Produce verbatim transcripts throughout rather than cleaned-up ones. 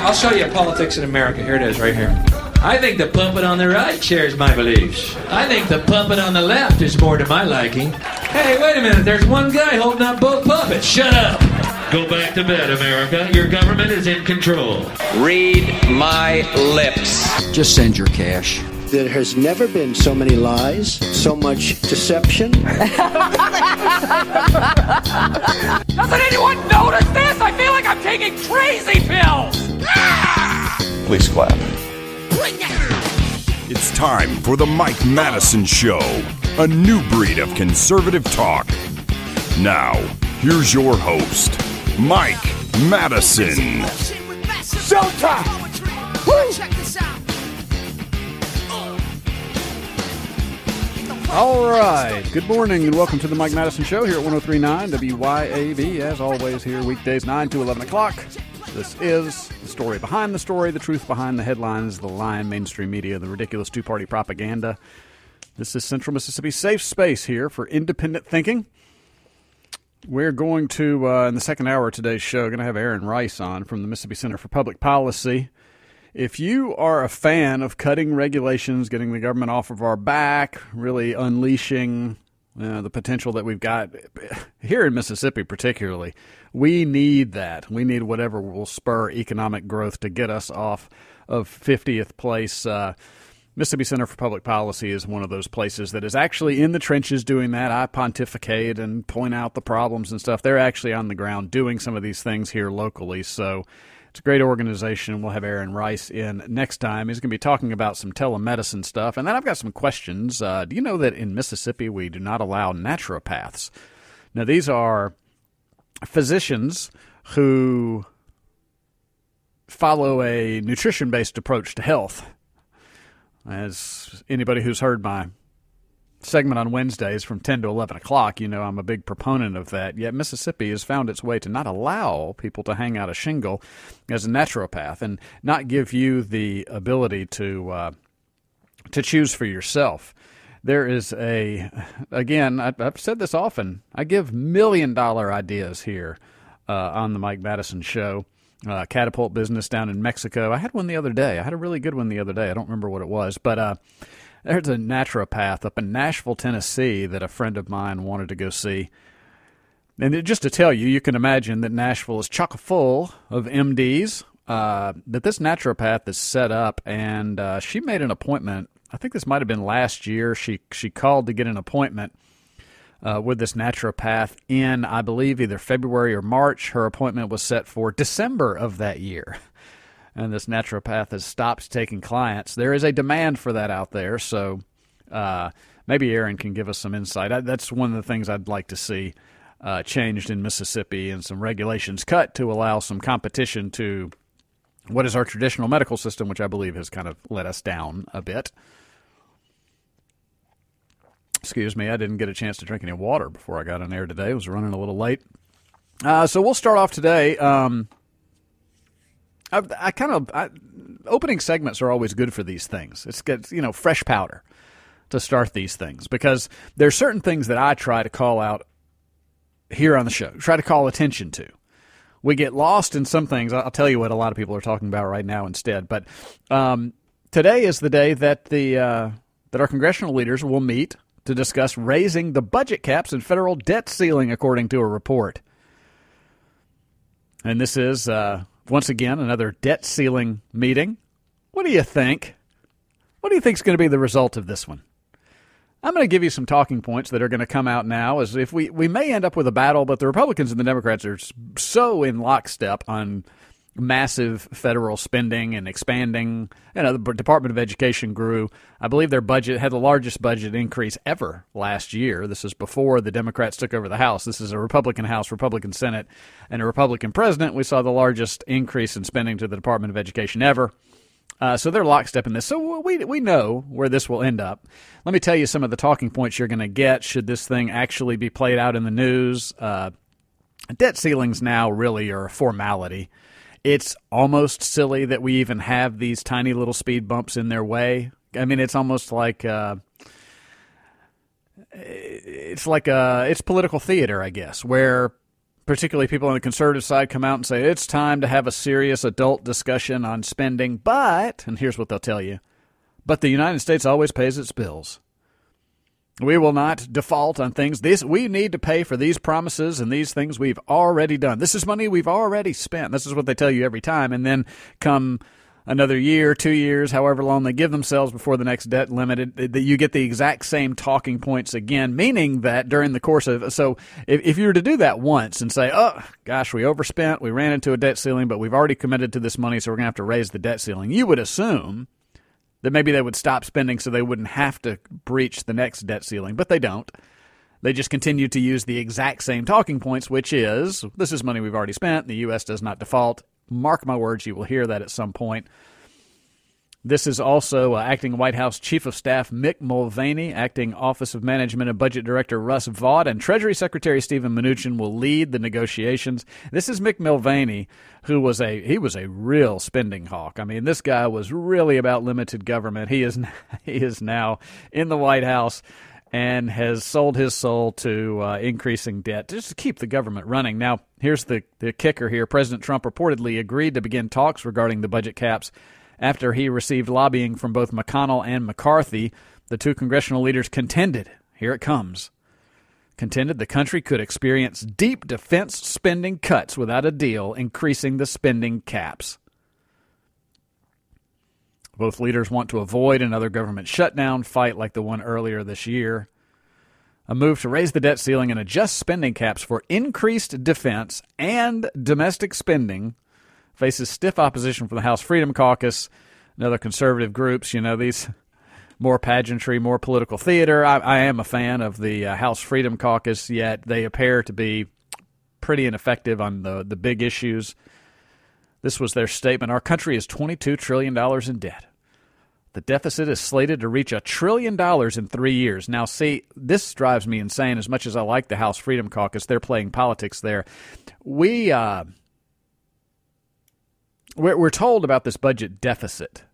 I'll show you politics in America. Here it is, right here. I think the puppet on the right shares my beliefs. I think the puppet on the left is more to my liking. Hey, wait a minute. There's one guy holding up both puppets. Shut up. Go back to bed, America. Your government is in control. Read my lips. Just send your cash. There has never been so many lies, so much deception. Doesn't anyone notice this? I feel like I'm taking crazy pills. Please clap. It's time for the Mike Madison Show, a new breed of conservative talk. Now, here's your host, Mike Madison. Showtime! Woo! All right. Good morning and welcome to the Mike Madison Show here at one oh three point nine W Y A B. As always, here weekdays nine to eleven o'clock. This is the story behind the story, the truth behind the headlines, the lying mainstream media, the ridiculous two-party propaganda. This is Central Mississippi's safe space here for independent thinking. We're going to, uh, in the second hour of today's show, going to have Aaron Rice on from the Mississippi Center for Public Policy. If you are a fan of cutting regulations, getting the government off of our back, really unleashing uh, the potential that we've got here in Mississippi particularly, we need that. We need whatever will spur economic growth to get us off of fiftieth place. Uh, Mississippi Center for Public Policy is one of those places that is actually in the trenches doing that. I pontificate and point out the problems and stuff. They're actually on the ground doing some of these things here locally, so it's a great organization. We'll have Aaron Rice in next time. He's going to be talking about some telemedicine stuff. And then I've got some questions. Uh, do you know that in Mississippi we do not allow naturopaths? Now, these are physicians who follow a nutrition-based approach to health. As anybody who's heard my segment on Wednesdays from ten to eleven o'clock, you know I'm a big proponent of that. Yet Mississippi has found its way to not allow people to hang out a shingle as a naturopath and not give you the ability to uh, to choose for yourself. There is a, again, I, I've said this often, I give million-dollar ideas here uh, on the Mike Madison Show. Uh, catapult business down in Mexico. I had one the other day. I had a really good one the other day. I don't remember what it was, but uh, there's a naturopath up in Nashville, Tennessee that a friend of mine wanted to go see. And it, just to tell you, you can imagine that Nashville is chock full of M Ds, uh, that this naturopath is set up, and uh, she made an appointment. I think this might have been last year. She, she called to get an appointment Uh, with this naturopath in, I believe, either February or March. Her appointment was set for December of that year. And this naturopath has stopped taking clients. There is a demand for that out there, so uh, maybe Aaron can give us some insight. I, that's one of the things I'd like to see uh, changed in Mississippi and some regulations cut to allow some competition to what is our traditional medical system, which I believe has kind of let us down a bit. Excuse me, I didn't get a chance to drink any water before I got on air today. I was running a little late. Uh, so we'll start off today. Um, I, I kind of, I, opening segments are always good for these things. It's good, you know, fresh powder to start these things because there's certain things that I try to call out here on the show, try to call attention to. We get lost in some things. I'll tell you what a lot of people are talking about right now instead. But um, today is the day that the uh, that our congressional leaders will meet to discuss raising the budget caps and federal debt ceiling, according to a report. And this is, uh, once again, another debt ceiling meeting. What do you think? What do you think is going to be the result of this one? I'm going to give you some talking points that are going to come out now, as if we, we may end up with a battle, but the Republicans and the Democrats are so in lockstep on massive federal spending and expanding. You know, the Department of Education grew. I believe their budget had the largest budget increase ever last year. This is before the Democrats took over the House. This is a Republican House, Republican Senate, and a Republican president. We saw the largest increase in spending to the Department of Education ever. Uh, so they're lockstep in this. So we we know where this will end up. Let me tell you some of the talking points you're going to get should this thing actually be played out in the news. Uh, debt ceilings now really are a formality. It's almost silly that we even have these tiny little speed bumps in their way. I mean, it's almost like uh, it's like a, it's political theater, I guess, where particularly people on the conservative side, come out and say it's time to have a serious adult discussion on spending. But, and here's what they'll tell you, but the United States always pays its bills. We will not default on things. This we need to pay for these promises and these things we've already done. This is money we've already spent. This is what they tell you every time. And then come another year, two years, however long they give themselves before the next debt limit, that you get the exact same talking points again, meaning that during the course of, so if, if you were to do that once and say, oh, gosh, we overspent, we ran into a debt ceiling, but we've already committed to this money, so we're going to have to raise the debt ceiling, you would assume that maybe they would stop spending so they wouldn't have to breach the next debt ceiling, but they don't. They just continue to use the exact same talking points, which is, this is money we've already spent, the U S does not default. Mark my words, you will hear that at some point. This is also uh, Acting White House Chief of Staff Mick Mulvaney, Acting Office of Management and Budget Director Russ Vaught, and Treasury Secretary Stephen Mnuchin will lead the negotiations. This is Mick Mulvaney, who was a he was a real spending hawk. I mean, this guy was really about limited government. He is he is now in the White House and has sold his soul to uh, increasing debt just to keep the government running. Now, here's the, the kicker here. President Trump reportedly agreed to begin talks regarding the budget caps after he received lobbying from both McConnell and McCarthy. The two congressional leaders contended, here it comes, contended the country could experience deep defense spending cuts without a deal, increasing the spending caps. Both leaders want to avoid another government shutdown fight like the one earlier this year. A move to raise the debt ceiling and adjust spending caps for increased defense and domestic spending faces stiff opposition from the House Freedom Caucus and other conservative groups. You know, these more pageantry, more political theater. I, I am a fan of the uh, House Freedom Caucus, yet they appear to be pretty ineffective on the, the big issues. This was their statement. Our country is twenty-two trillion dollars in debt. The deficit is slated to reach a trillion dollars in three years. Now, see, this drives me insane. As much as I like the House Freedom Caucus, they're playing politics there. We... Uh, We're told about this budget deficit.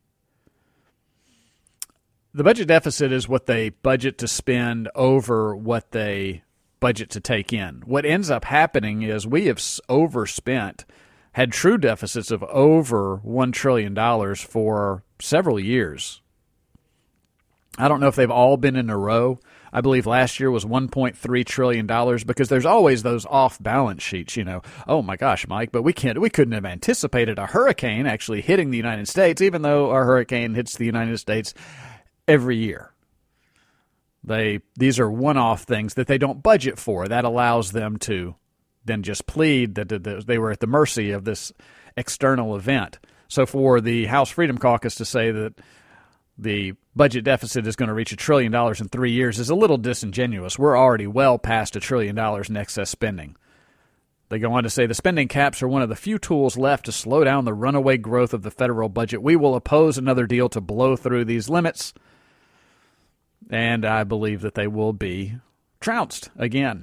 The budget deficit is what they budget to spend over what they budget to take in. What ends up happening is we have overspent, had true deficits of over one trillion dollars for several years. I don't know if they've all been in a row. I believe last year was one point three trillion dollars because there's always those off-balance sheets, you know. Oh, my gosh, Mike, but we can't, we couldn't have anticipated a hurricane actually hitting the United States, even though a hurricane hits the United States every year. They These are one-off things that they don't budget for. That allows them to then just plead that they were at the mercy of this external event. So for the House Freedom Caucus to say that the budget deficit is going to reach a trillion dollars in three years is a little disingenuous. We're already well past a trillion dollars in excess spending. They go on to say the spending caps are one of the few tools left to slow down the runaway growth of the federal budget. We will oppose another deal to blow through these limits, and I believe that they will be trounced again.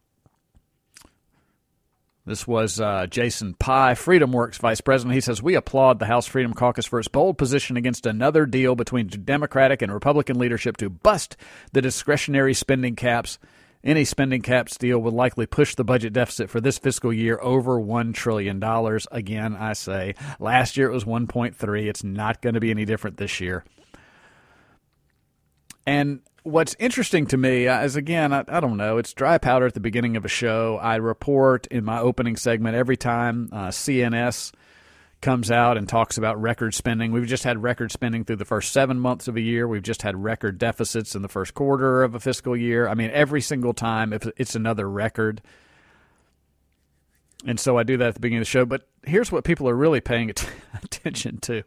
This was uh, Jason Pye, FreedomWorks vice president. He says, we applaud the House Freedom Caucus for its bold position against another deal between Democratic and Republican leadership to bust the discretionary spending caps. Any spending caps deal would likely push the budget deficit for this fiscal year over one trillion dollars. Again, I say, last year it was one point three. It's not going to be any different this year. And what's interesting to me is, again, I, I don't know, it's dry powder at the beginning of a show. I report in my opening segment every time uh, C N S comes out and talks about record spending. We've just had record spending through the first seven months of a year. We've just had record deficits in the first quarter of a fiscal year. I mean, every single time it's another record. And so I do that at the beginning of the show. But here's what people are really paying attention to.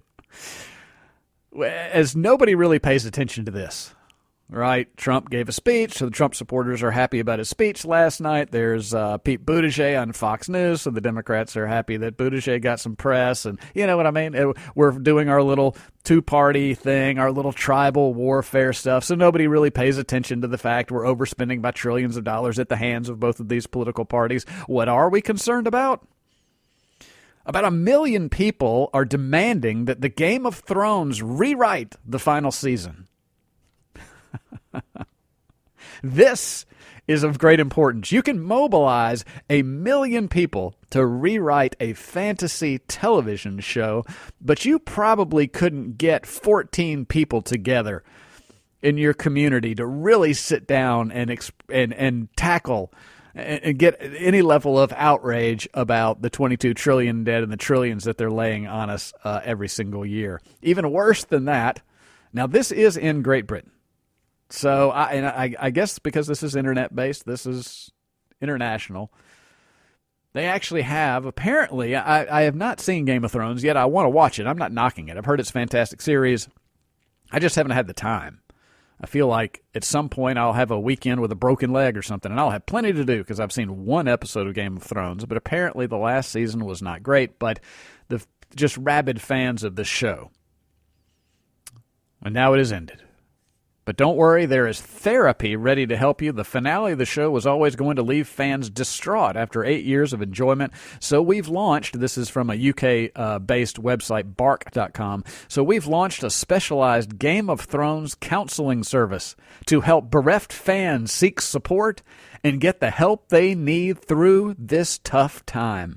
As nobody really pays attention to this. Right, Trump gave a speech, so the Trump supporters are happy about his speech last night. There's uh, Pete Buttigieg on Fox News, so the Democrats are happy that Buttigieg got some press, and you know what I mean? We're doing our little two-party thing, our little tribal warfare stuff, so nobody really pays attention to the fact we're overspending by trillions of dollars at the hands of both of these political parties. What are we concerned about? About a million people are demanding that the Game of Thrones rewrite the final season. This is of great importance. You can mobilize a million people to rewrite a fantasy television show, but you probably couldn't get fourteen people together in your community to really sit down and exp- and and tackle and, and get any level of outrage about the twenty-two trillion debt and the trillions that they're laying on us uh, every single year. Even worse than that, now this is in Great Britain. So I, and I, I guess because this is internet-based, this is international, they actually have, apparently, I, I have not seen Game of Thrones yet. I want to watch it. I'm not knocking it. I've heard it's a fantastic series. I just haven't had the time. I feel like at some point I'll have a weekend with a broken leg or something, and I'll have plenty to do because I've seen one episode of Game of Thrones, but apparently the last season was not great, but the just rabid fans of the show. And now it has ended. But don't worry, there is therapy ready to help you. The finale of the show was always going to leave fans distraught after eight years of enjoyment. So we've launched, this is from a U K-based uh, website, bark dot com. So we've launched a specialized Game of Thrones counseling service to help bereft fans seek support and get the help they need through this tough time.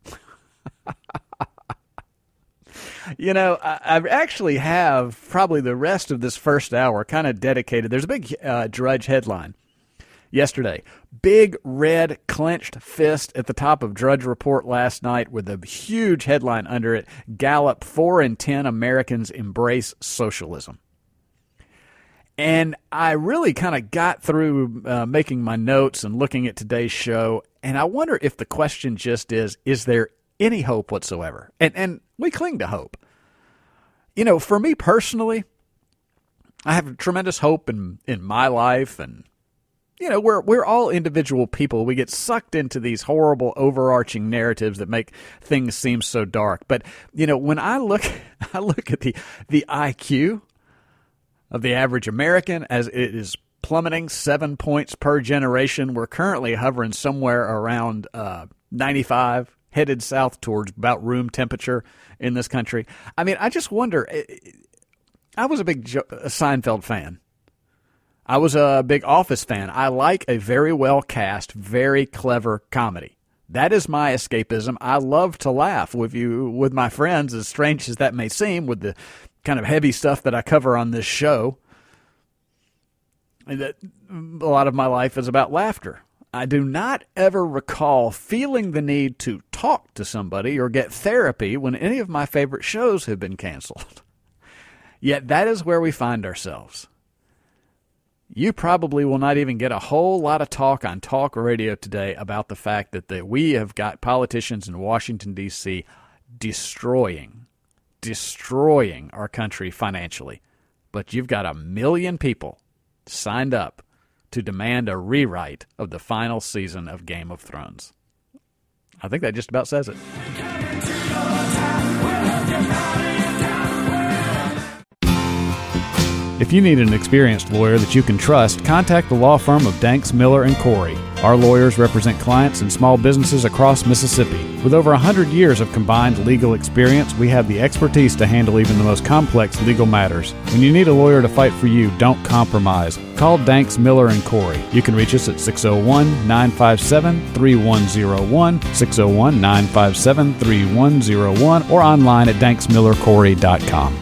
You know, I, I actually have probably the rest of this first hour kind of dedicated. There's a big uh, Drudge headline yesterday. Big red clenched fist at the top of Drudge Report last night with a huge headline under it. Gallup, four in ten Americans embrace socialism. And I really kind of got through uh, making my notes and looking at today's show, and I wonder if the question just is, is there any hope whatsoever? And and we cling to hope. You know, for me personally, I have tremendous hope in, in my life, and you know, we're we're all individual people. We get sucked into these horrible overarching narratives that make things seem so dark. But you know, when I look I look at the the I Q of the average American as it is plummeting seven points per generation. We're currently hovering somewhere around uh, ninety-five. Headed south towards about room temperature in this country. I mean, I just wonder. I was a big Seinfeld fan. I was a big Office fan. I like a very well cast, very clever comedy. That is my escapism. I love to laugh with you, with my friends, as strange as that may seem, with the kind of heavy stuff that I cover on this show. That a lot of my life is about laughter. I do not ever recall feeling the need to talk to somebody or get therapy when any of my favorite shows have been canceled. Yet that is where we find ourselves. You probably will not even get a whole lot of talk on talk radio today about the fact that the, we have got politicians in Washington, D C destroying, destroying our country financially. But you've got a million people signed up to demand a rewrite of the final season of Game of Thrones. I think that just about says it. If you need an experienced lawyer that you can trust, contact the law firm of Danks, Miller and Corey. Our lawyers represent clients and small businesses across Mississippi. With over one hundred years of combined legal experience, we have the expertise to handle even the most complex legal matters. When you need a lawyer to fight for you, don't compromise. Call Danks, Miller and Corey. You can reach us at six oh one, nine five seven, three one oh one, six oh one, nine five seven, three one oh one, or online at danks miller corey dot com.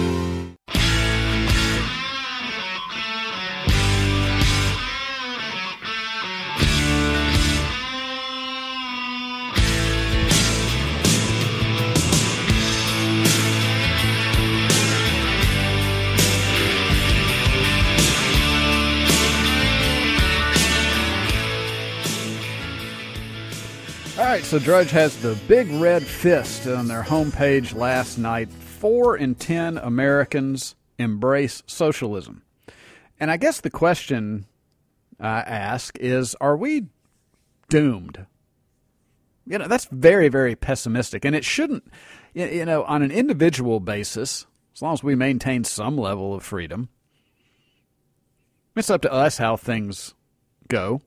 So Drudge has the big red fist on their homepage last night. Four in ten Americans embrace socialism. And I guess the question I ask is, are we doomed? You know, that's very, very pessimistic. And it shouldn't, you know, on an individual basis, as long as we maintain some level of freedom, it's up to us how things go.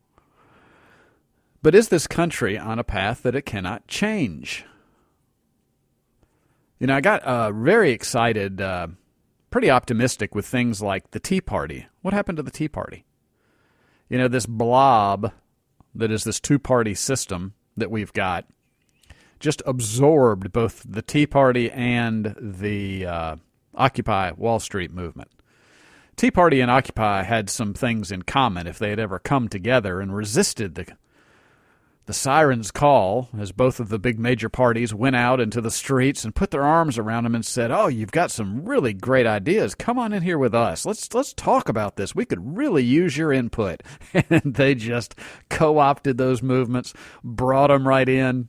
But is this country on a path that it cannot change? You know, I got uh, very excited, uh, pretty optimistic with things like the Tea Party. What happened to the Tea Party? You know, this blob that is this two-party system that we've got just absorbed both the Tea Party and the uh, Occupy Wall Street movement. Tea Party and Occupy had some things in common if they had ever come together and resisted the the siren's call as both of the big major parties went out into the streets and put their arms around them and said, "Oh, you've got some really great ideas. Come on in here with us. Let's let's talk about this. We could really use your input." And they just co-opted those movements, brought them right in,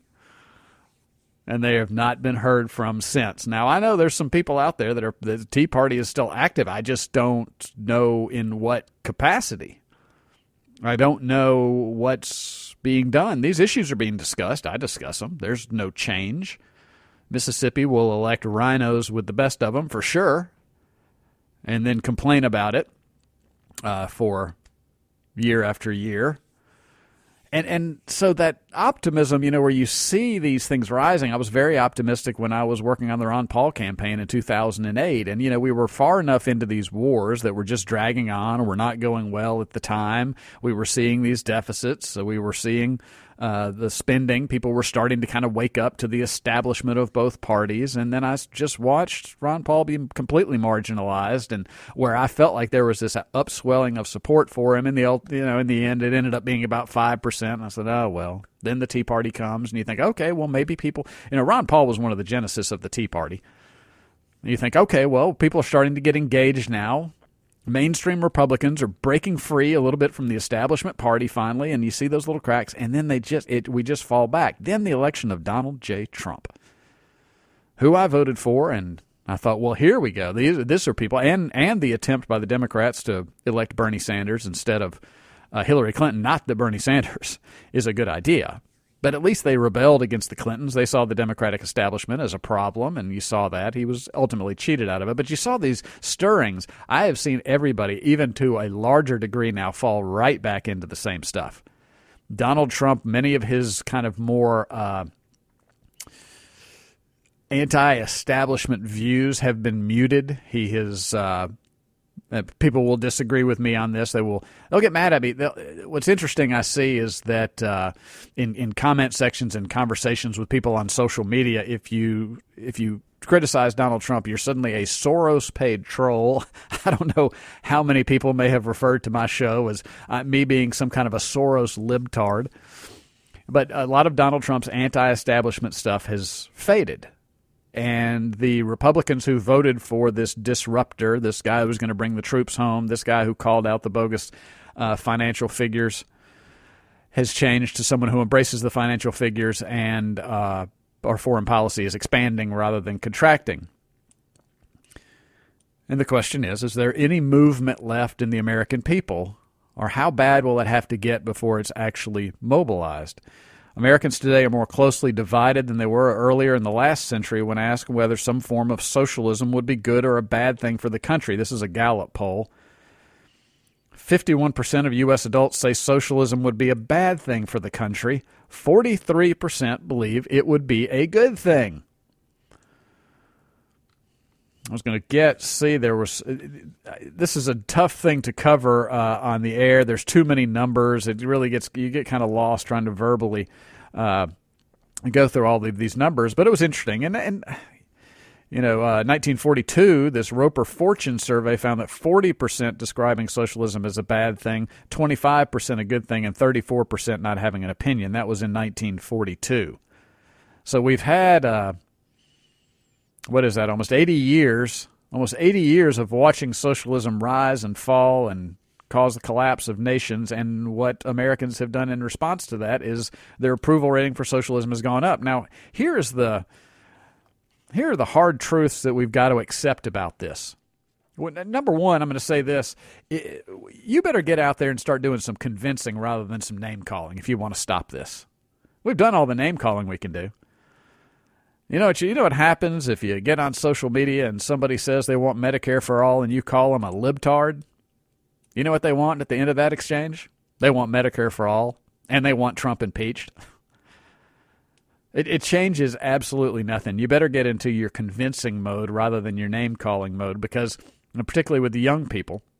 and they have not been heard from since. Now, I know there's some people out there that are the Tea Party is still active. I just don't know in what capacity. I don't know what's being done. These issues are being discussed. I discuss them. There's no change. Mississippi will elect rhinos with the best of them for sure, and then complain about it uh, for year after year. And and so that optimism, you know, where you see these things rising, I was very optimistic when I was working on the Ron Paul campaign in two thousand eight. And, you know, we were far enough into these wars that were just dragging on or were not going well at the time. We were seeing these deficits. So we were seeing uh, the spending. People were starting to kind of wake up to the establishment of both parties. And then I just watched Ron Paul be completely marginalized, and where I felt like there was this upswelling of support for him. In the, you know, in the end, it ended up being about five percent. And I said, oh, well, then the Tea Party comes, and you think, okay, well, maybe people, you know, Ron Paul was one of the genesis of the Tea Party. And you think, okay, well, people are starting to get engaged now. Mainstream Republicans are breaking free a little bit from the establishment party finally, and you see those little cracks, and then they just it we just fall back. Then the election of Donald J. Trump, who I voted for, and I thought, well, here we go. These, these are people, and and the attempt by the Democrats to elect Bernie Sanders instead of uh, Hillary Clinton. Not that Bernie Sanders is a good idea, but at least they rebelled against the Clintons. They saw the Democratic establishment as a problem, and you saw that. He was ultimately cheated out of it. But you saw these stirrings. I have seen everybody, even to a larger degree now, fall right back into the same stuff. Donald Trump, many of his kind of more uh, anti-establishment views have been muted. He has... Uh, Uh, people will disagree with me on this. They will. They'll get mad at me. They'll, what's interesting I see is that uh, in in comment sections and conversations with people on social media, if you if you criticize Donald Trump, you're suddenly a Soros-paid troll. I don't know how many people may have referred to my show as uh, me being some kind of a Soros libtard, but a lot of Donald Trump's anti-establishment stuff has faded. And the Republicans who voted for this disruptor, this guy who was going to bring the troops home, this guy who called out the bogus uh, financial figures, has changed to someone who embraces the financial figures, and uh, our foreign policy is expanding rather than contracting. And the question is, is there any movement left in the American people, or how bad will it have to get before it's actually mobilized? Americans today are more closely divided than they were earlier in the last century when asked whether some form of socialism would be good or a bad thing for the country. This is a Gallup poll. fifty-one percent of U S adults say socialism would be a bad thing for the country. forty-three percent believe it would be a good thing. I was going to get, see, there was, this is a tough thing to cover uh, on the air. There's too many numbers. It really gets, you get kind of lost trying to verbally uh, go through all of these numbers. But it was interesting. And, and you know, uh, nineteen forty-two, this Roper Fortune survey found that forty percent describing socialism as a bad thing, twenty-five percent a good thing, and thirty-four percent not having an opinion. That was in nineteen forty-two. So we've had... Uh, What is that, almost eighty years, almost eighty years of watching socialism rise and fall and cause the collapse of nations, and what Americans have done in response to that is their approval rating for socialism has gone up. Now, here is the here are the hard truths that we've got to accept about this. Number one, I'm going to say this. You better get out there and start doing some convincing rather than some name-calling if you want to stop this. We've done all the name-calling we can do. You know what? You know what happens if you get on social media and somebody says they want Medicare for all and you call them a libtard? You know what they want at the end of that exchange? They want Medicare for all, and they want Trump impeached. It, it changes absolutely nothing. You better get into your convincing mode rather than your name-calling mode, because, particularly with the young people,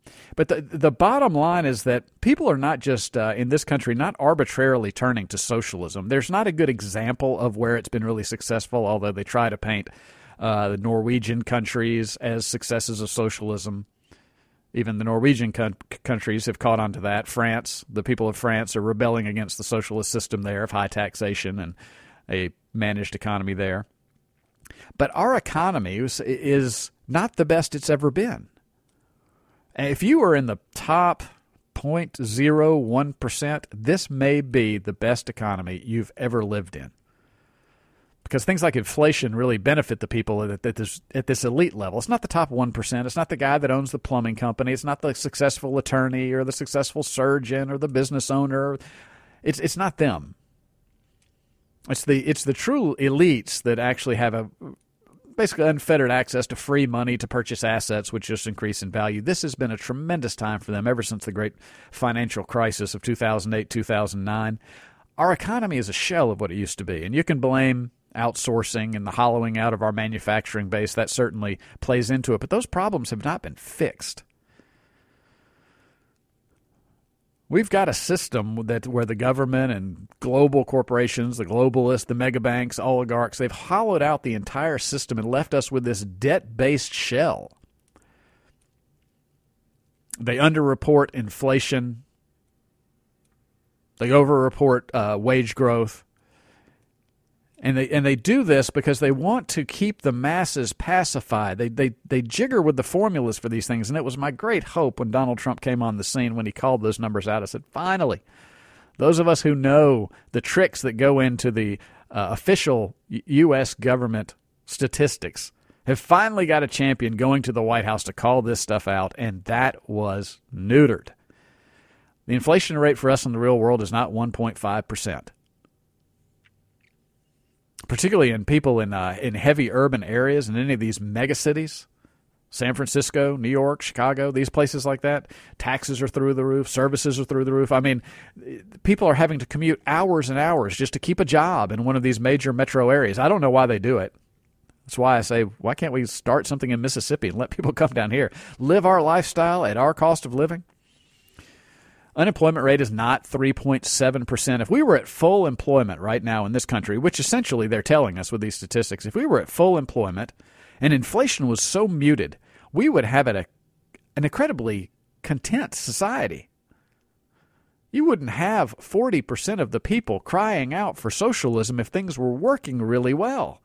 But the the bottom line is that people are not just, uh, in this country, not arbitrarily turning to socialism. There's not a good example of where it's been really successful, although they try to paint uh, the Norwegian countries as successes of socialism. Even the Norwegian co- countries have caught on to that. France, the people of France are rebelling against the socialist system there of high taxation and a managed economy there. But our economy is, is not the best it's ever been. If you are in the top zero point zero one percent, this may be the best economy you've ever lived in. Because things like inflation really benefit the people at this, at this elite level. It's not the top one percent. It's not the guy that owns the plumbing company. It's not the successful attorney or the successful surgeon or the business owner. It's it's not them. It's the it's the true elites that actually have a basically unfettered access to free money to purchase assets, which just increase in value. This has been a tremendous time for them ever since the great financial crisis of two thousand eight, two thousand nine. Our economy is a shell of what it used to be, and you can blame outsourcing and the hollowing out of our manufacturing base. That certainly plays into it, but those problems have not been fixed. We've got a system that where the government and global corporations, the globalists, the mega banks, oligarchs, they've hollowed out the entire system and left us with this debt-based shell. They underreport inflation. They overreport uh, wage growth. And they and they do this because they want to keep the masses pacified. They they they jigger with the formulas for these things. And it was my great hope when Donald Trump came on the scene, when he called those numbers out. I said, finally, those of us who know the tricks that go into the uh, official U S government statistics have finally got a champion going to the White House to call this stuff out. And that was neutered. The inflation rate for us in the real world is not one point five percent. Particularly in people in uh, in heavy urban areas and any of these megacities, San Francisco, New York, Chicago, these places like that, taxes are through the roof, services are through the roof. I mean, people are having to commute hours and hours just to keep a job in one of these major metro areas. I don't know why they do it. That's why I say, why can't we start something in Mississippi and let people come down here, live our lifestyle at our cost of living? Unemployment rate is not three point seven percent. If we were at full employment right now in this country, which essentially they're telling us with these statistics, if we were at full employment and inflation was so muted, we would have a, an incredibly content society. You wouldn't have forty percent of the people crying out for socialism if things were working really well.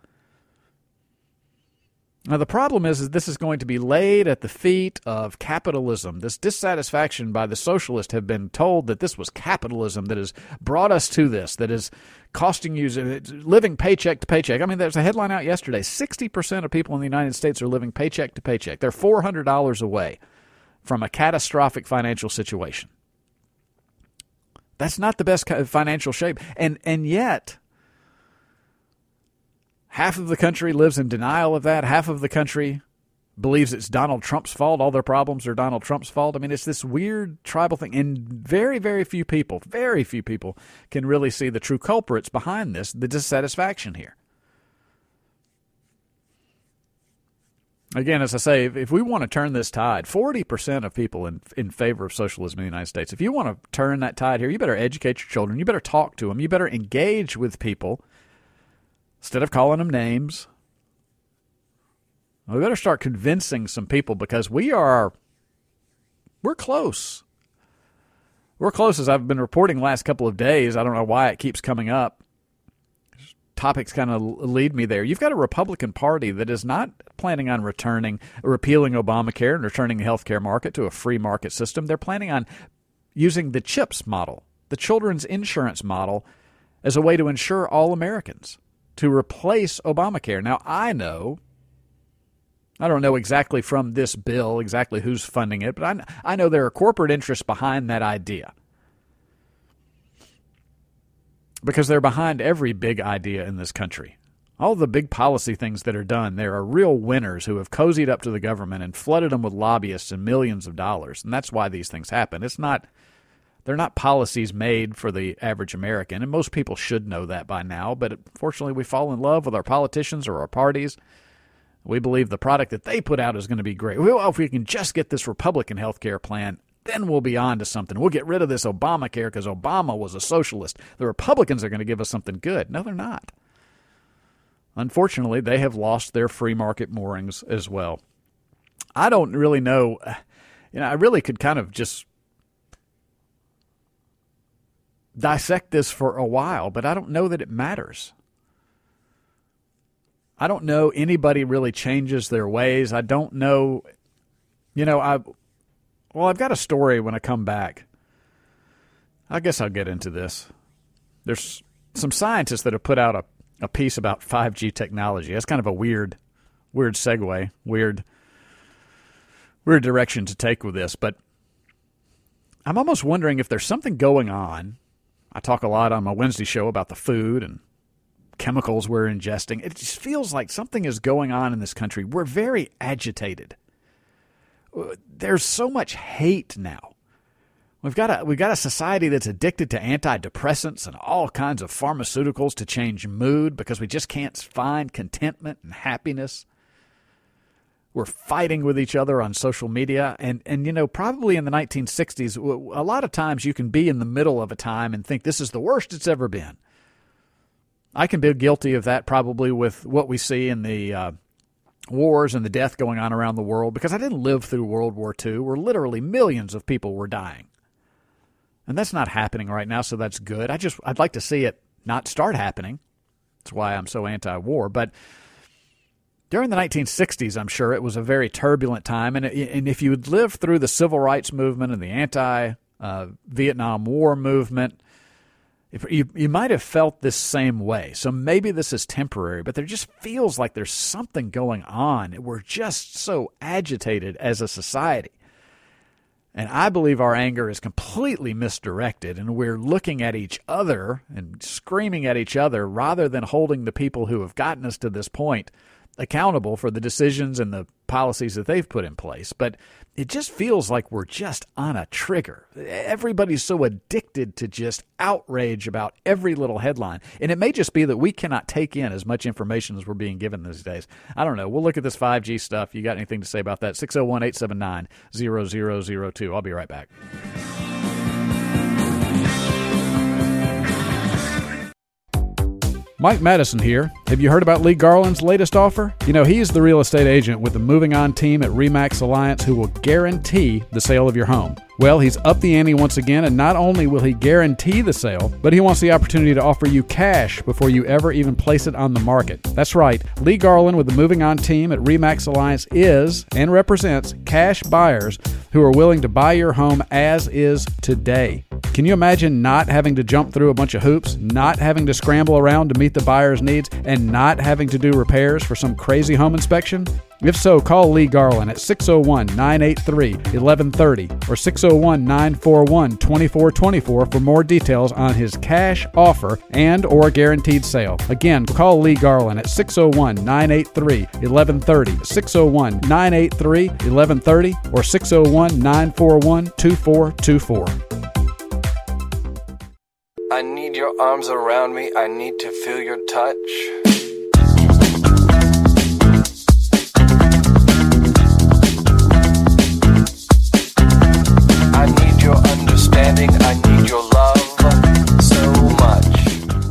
Now, the problem is, is this is going to be laid at the feet of capitalism. This dissatisfaction by the socialists have been told that this was capitalism that has brought us to this, that is costing you living paycheck to paycheck. I mean, there's a headline out yesterday. sixty percent of people in the United States are living paycheck to paycheck. They're four hundred dollars away from a catastrophic financial situation. That's not the best financial shape. And, and yet, half of the country lives in denial of that. Half of the country believes it's Donald Trump's fault. All their problems are Donald Trump's fault. I mean, it's this weird tribal thing. And very, very few people, very few people can really see the true culprits behind this, the dissatisfaction here. Again, as I say, if, if we want to turn this tide, forty percent of people in in favor of socialism in the United States, if you want to turn that tide here, you better educate your children. You better talk to them. You better engage with people instead of calling them names. We better start convincing some people, because we are, we're close. We're close, as I've been reporting the last couple of days. I don't know why it keeps coming up. Topics kind of lead me there. You've got a Republican Party that is not planning on returning, repealing Obamacare and returning the health care market to a free market system. They're planning on using the CHIPS model, the children's insurance model, as a way to insure all Americans, to replace Obamacare. Now, I know, I don't know exactly from this bill exactly who's funding it, but I, I know there are corporate interests behind that idea, because they're behind every big idea in this country. All the big policy things that are done, there are real winners who have cozied up to the government and flooded them with lobbyists and millions of dollars, and that's why these things happen. It's not, they're not policies made for the average American, and most people should know that by now, but fortunately we fall in love with our politicians or our parties. We believe the product that they put out is going to be great. Well, if we can just get this Republican health care plan, then we'll be on to something. We'll get rid of this Obamacare because Obama was a socialist. The Republicans are going to give us something good. No, they're not. Unfortunately, they have lost their free market moorings as well. I don't really know. You know, I really could kind of just dissect this for a while, but I don't know that it matters. I don't know anybody really changes their ways. I don't know, you know, I, well, I've got a story when I come back. I guess I'll get into this. There's some scientists that have put out a, a piece about five G technology. That's kind of a weird, weird segue, weird, weird direction to take with this, but I'm almost wondering if there's something going on. I talk a lot on my Wednesday show about the food and chemicals we're ingesting. It just feels like something is going on in this country. We're very agitated. There's so much hate now. We've got a we've got a society that's addicted to antidepressants and all kinds of pharmaceuticals to change mood because we just can't find contentment and happiness. We're fighting with each other on social media. And, and you know, probably in the nineteen sixties, a lot of times you can be in the middle of a time and think this is the worst it's ever been. I can be guilty of that probably with what we see in the uh, wars and the death going on around the world because I didn't live through World War Two where literally millions of people were dying. And that's not happening right now, so that's good. I just, I'd like to see it not start happening. That's why I'm so anti-war. But during the nineteen sixties, I'm sure it was a very turbulent time. And, and if you had lived through the civil rights movement and the anti-Vietnam uh, War movement, If you, you might have felt this same way. So maybe this is temporary, but there just feels like there's something going on. We're just so agitated as a society. And I believe our anger is completely misdirected, and we're looking at each other and screaming at each other rather than holding the people who have gotten us to this point accountable for the decisions and the policies that they've put in place. But it just feels like we're just on a trigger. Everybody's so addicted to just outrage about every little headline. And it may just be that we cannot take in as much information as we're being given these days. I don't know. We'll look at this five G stuff. You got anything to say about that? six oh one, eight seven nine, zero zero zero two. I'll be right back. Mike Madison here. Have you heard about Lee Garland's latest offer? You know, he's the real estate agent with the Moving On team at RE/MAX Alliance who will guarantee the sale of your home. Well, he's upped the ante once again, and not only will he guarantee the sale, but he wants the opportunity to offer you cash before you ever even place it on the market. That's right. Lee Garland with the Moving On team at RE/MAX Alliance is and represents cash buyers who are willing to buy your home as is today. Can you imagine not having to jump through a bunch of hoops, not having to scramble around to meet the buyer's needs, and not having to do repairs for some crazy home inspection? If so, call Lee Garland at six oh one, nine eight three, one one three oh or six oh one, nine four one, two four two four for more details on his cash offer and or guaranteed sale. Again, call Lee Garland at six oh one, nine eight three, one one three oh, six oh one, nine eight three, one one three oh or six oh one, nine four one, two four two four. I need your arms around me. I need to feel your touch. I need your understanding. I need your love so much.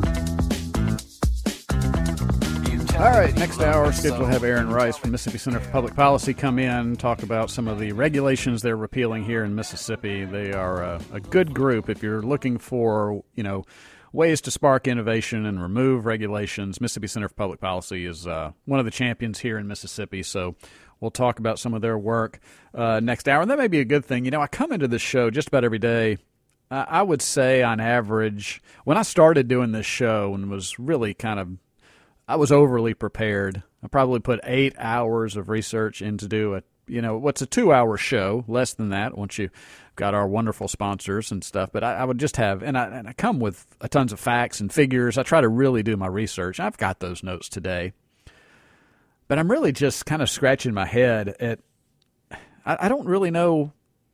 All right, next hour, scheduled to have Aaron Rice from Mississippi Center for Public Policy come in, talk about some of the regulations they're repealing here in Mississippi. They are a, a good group. If you're looking for, you know, ways to spark innovation and remove regulations, Mississippi Center for Public Policy is uh, one of the champions here in Mississippi. So we'll talk about some of their work uh, next hour. And that may be a good thing. You know, I come into this show just about every day. Uh, I would say on average, when I started doing this show and was really kind of, I was overly prepared. I probably put eight hours of research in to do a, you know, what's a two-hour show, less than that once you got our wonderful sponsors and stuff. But I, I would just have, and I, and I come with a tons of facts and figures. I try to really do my research. I've got those notes today. But I'm really just kind of scratching my head at, I, I don't really know.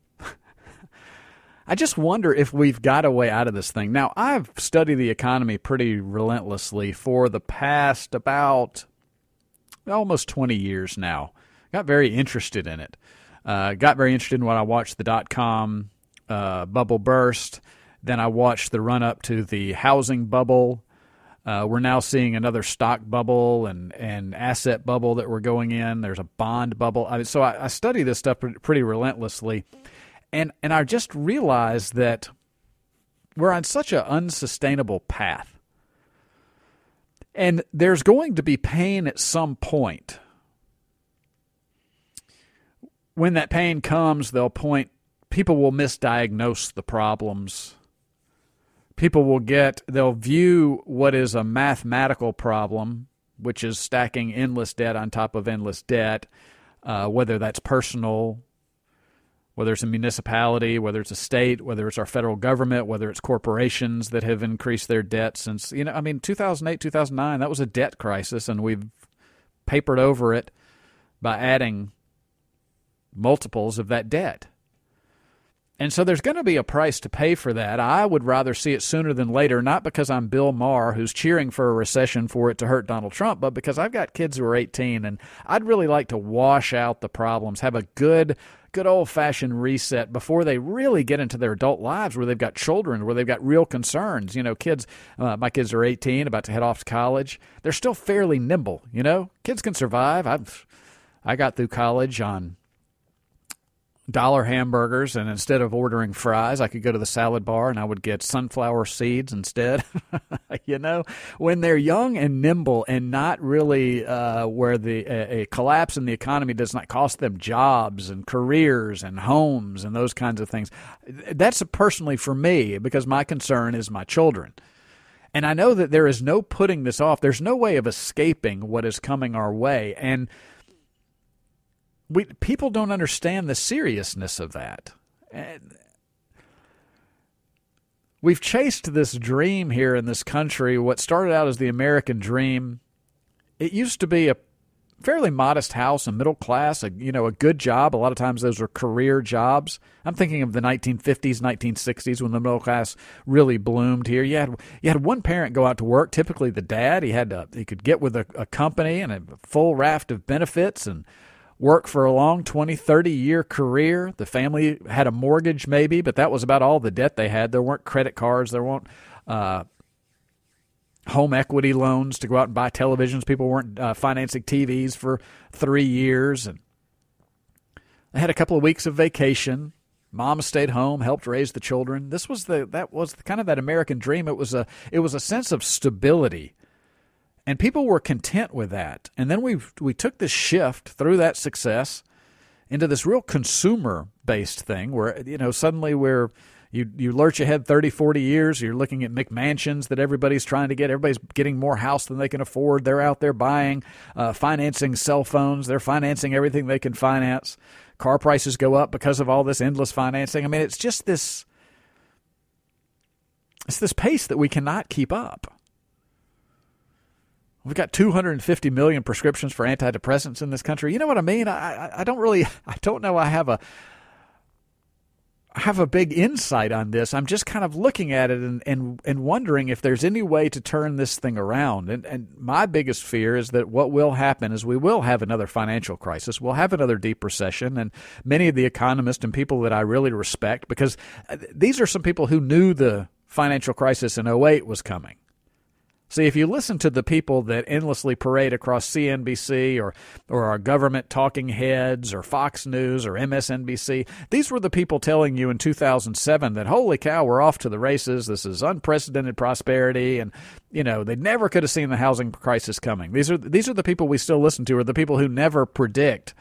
I just wonder if we've got a way out of this thing. Now, I've studied the economy pretty relentlessly for the past about almost twenty years now. Got very interested in it. Uh, got very interested in when I watched the dot-com uh, bubble burst. Then I watched the run-up to the housing bubble. Uh, we're now seeing another stock bubble and, and asset bubble that we're going in. There's a bond bubble. I mean, so I, I study this stuff pretty relentlessly. And, and I just realized that we're on such an unsustainable path. And there's going to be pain at some point. When that pain comes, they'll point, people will misdiagnose the problems. People will get, they'll view what is a mathematical problem, which is stacking endless debt on top of endless debt, uh, whether that's personal, whether it's a municipality, whether it's a state, whether it's our federal government, whether it's corporations that have increased their debt since, you know, I mean, two thousand eight, two thousand nine, that was a debt crisis, and we've papered over it by adding multiples of that debt. And so there's going to be a price to pay for that. I would rather see it sooner than later, not because I'm Bill Maher, who's cheering for a recession for it to hurt Donald Trump, but because I've got kids who are eighteen, and I'd really like to wash out the problems, have a good, good old-fashioned reset before they really get into their adult lives where they've got children, where they've got real concerns. You know, kids, uh, my kids are eighteen, about to head off to college. They're still fairly nimble, you know. Kids can survive. I've, I got through college on dollar hamburgers, and instead of ordering fries, I could go to the salad bar and I would get sunflower seeds instead. You know, when they're young and nimble and not really uh, where the a, a collapse in the economy does not cost them jobs and careers and homes and those kinds of things. That's personally for me, because my concern is my children. And I know that there is no putting this off. There's no way of escaping what is coming our way. And We, people don't understand the seriousness of that. And we've chased this dream here in this country, what started out as the American dream. It used to be a fairly modest house, a middle class, a, you know, a good job. A lot of times those were career jobs. I'm thinking of the nineteen fifties, nineteen sixties, when the middle class really bloomed here. You had you had one parent go out to work, typically the dad. He had to, he could get with a, a company and a full raft of benefits and work for a long twenty, thirty-year career. The family had a mortgage maybe, but that was about all the debt they had. There weren't credit cards. There weren't uh, home equity loans to go out and buy televisions. People weren't uh, financing T Vs for three years. And they had a couple of weeks of vacation. Mom stayed home, helped raise the children. This was the that was kind of that American dream. It was a it was a sense of stability. And people were content with that. And then we we took this shift through that success into this real consumer-based thing where, you know, suddenly we're, you, you lurch ahead thirty, forty years, you're looking at McMansions that everybody's trying to get. Everybody's getting more house than they can afford. They're out there buying, uh, financing cell phones. They're financing everything they can finance. Car prices go up because of all this endless financing. I mean, it's just this, it's this pace that we cannot keep up. We've got two hundred fifty million prescriptions for antidepressants in this country. You know what I mean? I, I, I don't really, I don't know I have a, I have a big insight on this. I'm just kind of looking at it and, and, and wondering if there's any way to turn this thing around. And, and my biggest fear is that what will happen is we will have another financial crisis. We'll have another deep recession. And many of the economists and people that I really respect, because these are some people who knew the financial crisis in oh eight was coming. See, if you listen to the people that endlessly parade across C N B C or or our government talking heads or Fox News or M S N B C, these were the people telling you in two thousand seven that, holy cow, we're off to the races. This is unprecedented prosperity. And, you know, they never could have seen the housing crisis coming. These are these are the people we still listen to, are the people who never predict,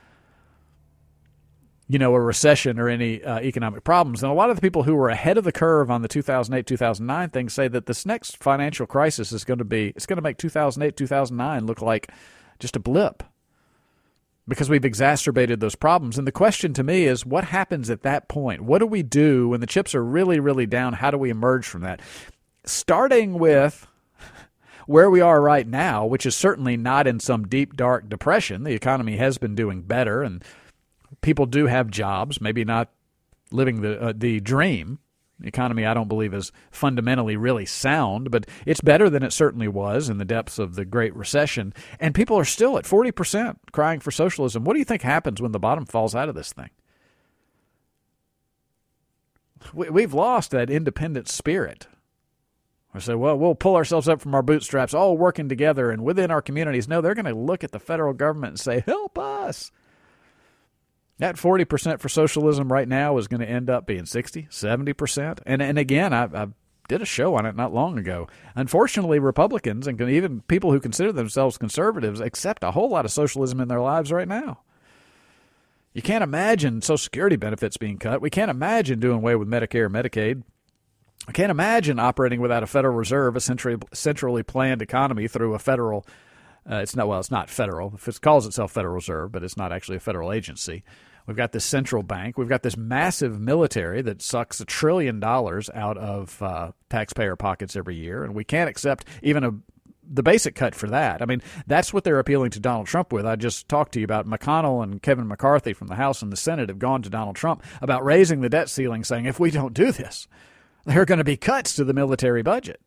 you know, a recession or any uh, economic problems. And a lot of the people who were ahead of the curve on the two thousand eight, two thousand nine thing say that this next financial crisis is going to be, it's going to make two thousand eight, two thousand nine look like just a blip because we've exacerbated those problems. And the question to me is, what happens at that point? What do we do when the chips are really, really down? How do we emerge from that? Starting with where we are right now, which is certainly not in some deep, dark depression. The economy has been doing better, and people do have jobs, maybe not living the uh, the dream, The economy, I don't believe, is fundamentally really sound, but it's better than it certainly was in the depths of the Great Recession. And people are still at forty percent crying for socialism. What do you think happens when the bottom falls out of this thing? We've lost that independent spirit. I say, well, we'll pull ourselves up from our bootstraps, all working together and within our communities. No, they're going to look at the federal government and say, help us. That forty percent for socialism right now is going to end up being sixty, seventy percent. And and again, I, I did a show on it not long ago. Unfortunately, Republicans and even people who consider themselves conservatives accept a whole lot of socialism in their lives right now. You can't imagine Social Security benefits being cut. We can't imagine doing away with Medicare and Medicaid. I can't imagine operating without a Federal Reserve, a centrally, centrally planned economy through a federal uh, it's not well, it's not federal. It calls itself Federal Reserve, but it's not actually a federal agency. We've got this central bank. We've got this massive military that sucks a trillion dollars out of uh, taxpayer pockets every year, and we can't accept even a the basic cut for that. I mean, that's what they're appealing to Donald Trump with. I just talked to you about McConnell and Kevin McCarthy from the House and the Senate have gone to Donald Trump about raising the debt ceiling, saying if we don't do this, there are going to be cuts to the military budget.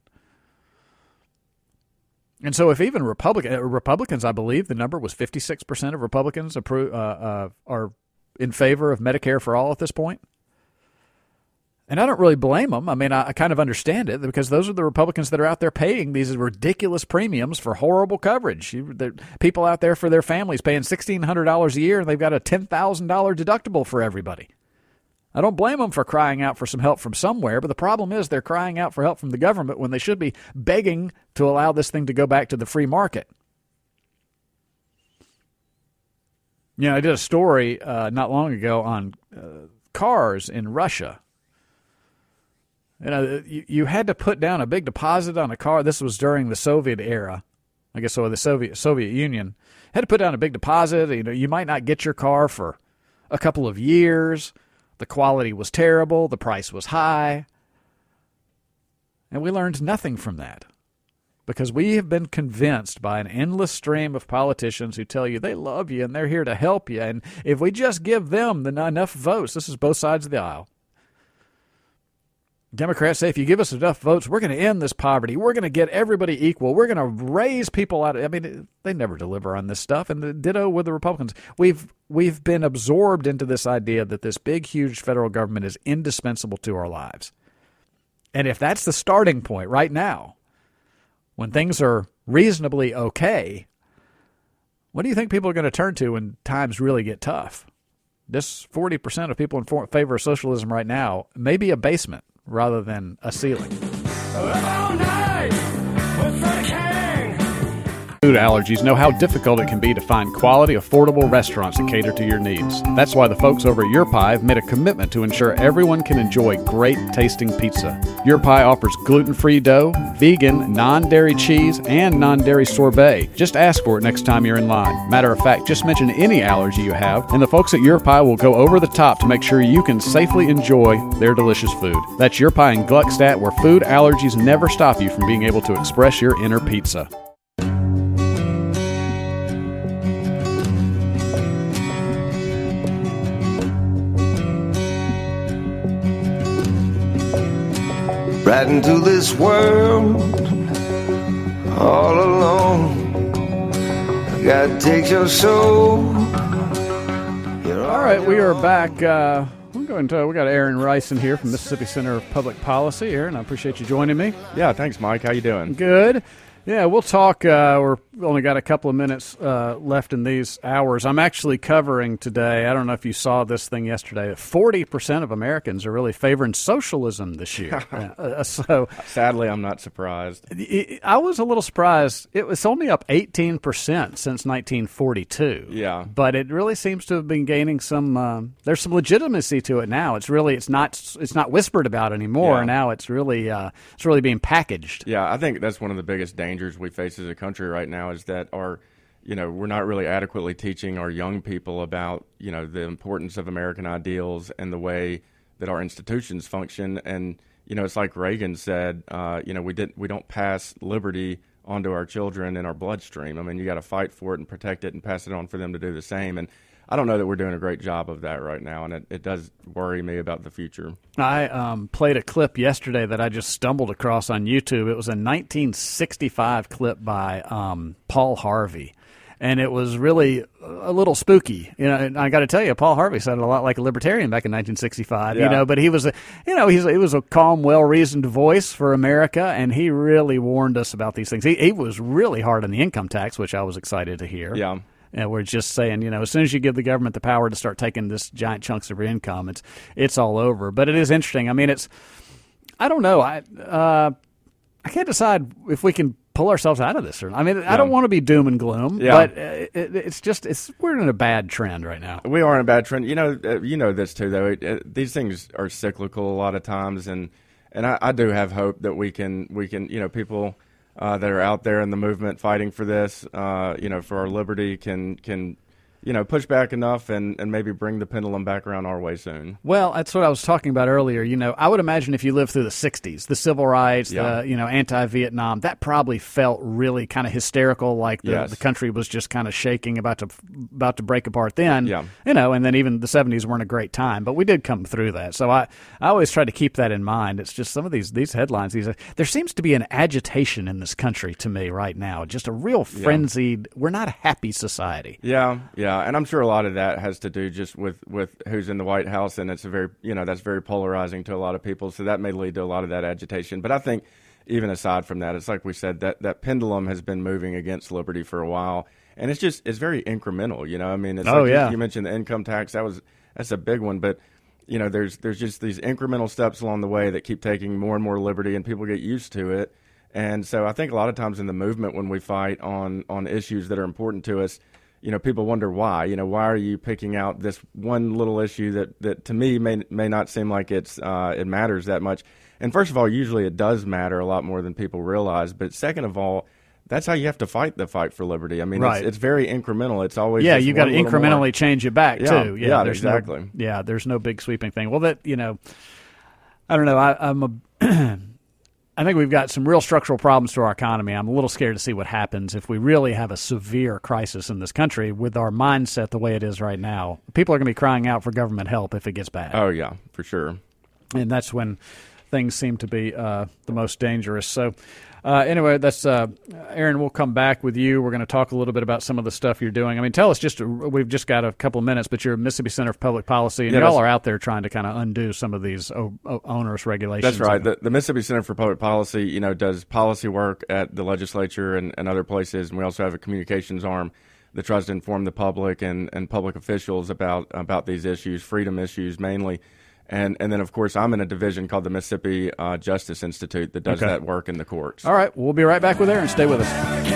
And so if even Republican, Republicans, I believe the number was fifty-six percent of Republicans approve, uh, uh, are in favor of Medicare for all at this point. And I don't really blame them. I mean, I, I kind of understand it because those are the Republicans that are out there paying these ridiculous premiums for horrible coverage. You, people out there for their families paying sixteen hundred dollars a year and they've got a ten thousand dollars deductible for everybody. I don't blame them for crying out for some help from somewhere, but the problem is they're crying out for help from the government when they should be begging to allow this thing to go back to the free market. You know, I did a story uh, not long ago on uh, cars in Russia. You know, you, you had to put down a big deposit on a car. This was during the Soviet era, I guess, so the Soviet Soviet Union. Had to put down a big deposit. You know, you might not get your car for a couple of years. The quality was terrible. The price was high. And we learned nothing from that because we have been convinced by an endless stream of politicians who tell you they love you and they're here to help you. And if we just give them the enough votes, this is both sides of the aisle. Democrats say if you give us enough votes, we're going to end this poverty. We're going to get everybody equal. We're going to raise people out of, I mean, they never deliver on this stuff. And the ditto with the Republicans. We've we've been absorbed into this idea that this big, huge federal government is indispensable to our lives. And if that's the starting point right now, when things are reasonably okay, what do you think people are going to turn to when times really get tough? This forty percent of people in favor of socialism right now may be a basement rather than a ceiling. Food allergies know how difficult it can be to find quality, affordable restaurants that cater to your needs. That's why the folks over at Your Pie have made a commitment to ensure everyone can enjoy great tasting pizza. Your Pie offers gluten-free dough, vegan, non-dairy cheese, and non-dairy sorbet. Just ask for it next time you're in line. Matter of fact, just mention any allergy you have, and the folks at Your Pie will go over the top to make sure you can safely enjoy their delicious food. That's Your Pie in Gluckstadt, where food allergies never stop you from being able to express your inner pizza. Right into this world all alone. God takes your soul. All right, we are back. Uh, we're going to. We got Aaron Rice in here from Mississippi Center of Public Policy. Aaron, I appreciate you joining me. Yeah, thanks, Mike. How you doing? Good. Yeah, we'll talk. Uh, we're we've only got a couple of minutes uh, left in these hours. I'm actually covering today. I don't know if you saw this thing yesterday. That forty percent of Americans are really favoring socialism this year. uh, so, sadly, I'm not surprised. I was a little surprised. It was only up eighteen percent since nineteen forty-two. Yeah, but it really seems to have been gaining some. Uh, there's some legitimacy to it now. It's really it's not it's not whispered about anymore. Yeah. Now it's really uh, it's really being packaged. Yeah, I think that's one of the biggest dangers we face as a country right now is that our, you know, we're not really adequately teaching our young people about, you know, the importance of American ideals and the way that our institutions function. And, you know, it's like Reagan said, uh, you know, we didn't, we don't pass liberty onto our children in our bloodstream. I mean, you got to fight for it and protect it and pass it on for them to do the same. And I don't know that we're doing a great job of that right now, and it, it does worry me about the future. I um, played a clip yesterday that I just stumbled across on YouTube. It was a nineteen sixty-five clip by um, Paul Harvey. And it was really a little spooky, you know. And I got to tell you, Paul Harvey sounded a lot like a libertarian back in nineteen sixty-five, yeah. you know. But he was, a, you know, he's it was a calm, well-reasoned voice for America, and he really warned us about these things. He, he was really hard on the income tax, which I was excited to hear. Yeah, and we're just saying, you know, as soon as you give the government the power to start taking this giant chunks of your income, it's it's all over. But it is interesting. I mean, it's I don't know. I uh, I can't decide if we can pull ourselves out of this or not. I mean, yeah. I don't want to be doom and gloom, yeah. but it, it, it's just it's we're in a bad trend right now. We are in a bad trend. You know, uh, you know this too, though. It, it, these things are cyclical a lot of times, and and I, I do have hope that we can we can you know people uh, that are out there in the movement fighting for this, uh, you know, for our liberty can can. you know, push back enough and, and maybe bring the pendulum back around our way soon. Well, that's what I was talking about earlier. You know, I would imagine if you lived through the sixties, the civil rights, yeah. the, you know, anti-Vietnam, that probably felt really kind of hysterical, like the, yes. the country was just kind of shaking, about to about to break apart then. Yeah. You know, and then even the seventies weren't a great time, but we did come through that. So I, I always try to keep that in mind. It's just some of these, these headlines, these there seems to be an agitation in this country to me right now, just a real frenzied, yeah. we're not a happy society. Yeah, yeah. And I'm sure a lot of that has to do just with, with who's in the White House, and it's a very, you know, that's very polarizing to a lot of people. So that may lead to a lot of that agitation. But I think even aside from that, it's like we said, that, that pendulum has been moving against liberty for a while. And it's just, it's very incremental, you know. I mean, it's oh, like yeah. you, you mentioned the income tax. That was, that's a big one. But, you know, there's, there's just these incremental steps along the way that keep taking more and more liberty, and people get used to it. And so I think a lot of times in the movement, when we fight on, on issues that are important to us, you know, people wonder why. You know, why are you picking out this one little issue that, that to me may may not seem like it's uh, it matters that much? And first of all, usually it does matter a lot more than people realize. But second of all, that's how you have to fight the fight for liberty. I mean, right. it's, it's very incremental. It's always yeah, you got to incrementally more. change it back yeah, too. Yeah, yeah there's exactly. No, yeah, there's no big sweeping thing. Well, that you know, I don't know. I, I'm a. I think we've got some real structural problems to our economy. I'm a little scared to see what happens if we really have a severe crisis in this country with our mindset the way it is right now. People are going to be crying out for government help if it gets bad. Oh, yeah, for sure. And that's when things seem to be uh, the most dangerous. So uh, anyway, that's uh, Aaron, we'll come back with you. We're going to talk a little bit about some of the stuff you're doing. I mean, tell us just, we've just got a couple of minutes, but you're Mississippi Center for Public Policy, and yeah, y'all are out there trying to kind of undo some of these o- o- onerous regulations. That's right. The, the Mississippi Center for Public Policy, you know, does policy work at the legislature and, and other places, and we also have a communications arm that tries to inform the public and, and public officials about about these issues, freedom issues mainly. And and then, of course, I'm in a division called the Mississippi uh, Justice Institute that does okay. that work in the courts. All right. We'll be right back with Aaron. Stay with us.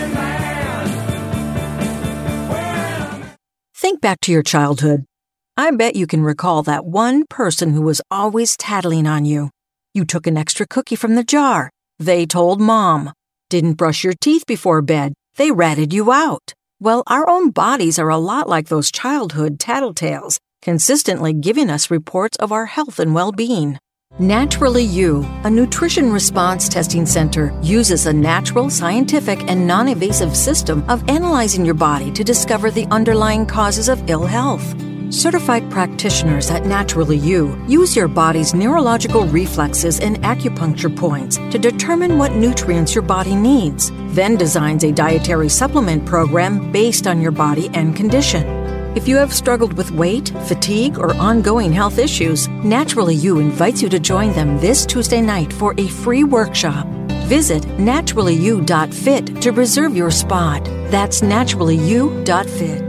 Think back to your childhood. I bet you can recall that one person who was always tattling on you. You took an extra cookie from the jar. They told Mom. Didn't brush your teeth before bed. They ratted you out. Well, our own bodies are a lot like those childhood tattletales, consistently giving us reports of our health and well-being. Naturally You, a nutrition response testing center, uses a natural, scientific, and non-invasive system of analyzing your body to discover the underlying causes of ill health. Certified practitioners at Naturally You use your body's neurological reflexes and acupuncture points to determine what nutrients your body needs, then designs a dietary supplement program based on your body and condition. If you have struggled with weight, fatigue, or ongoing health issues, Naturally You invites you to join them this Tuesday night for a free workshop. Visit naturally you dot fit to reserve your spot. That's naturally you dot fit.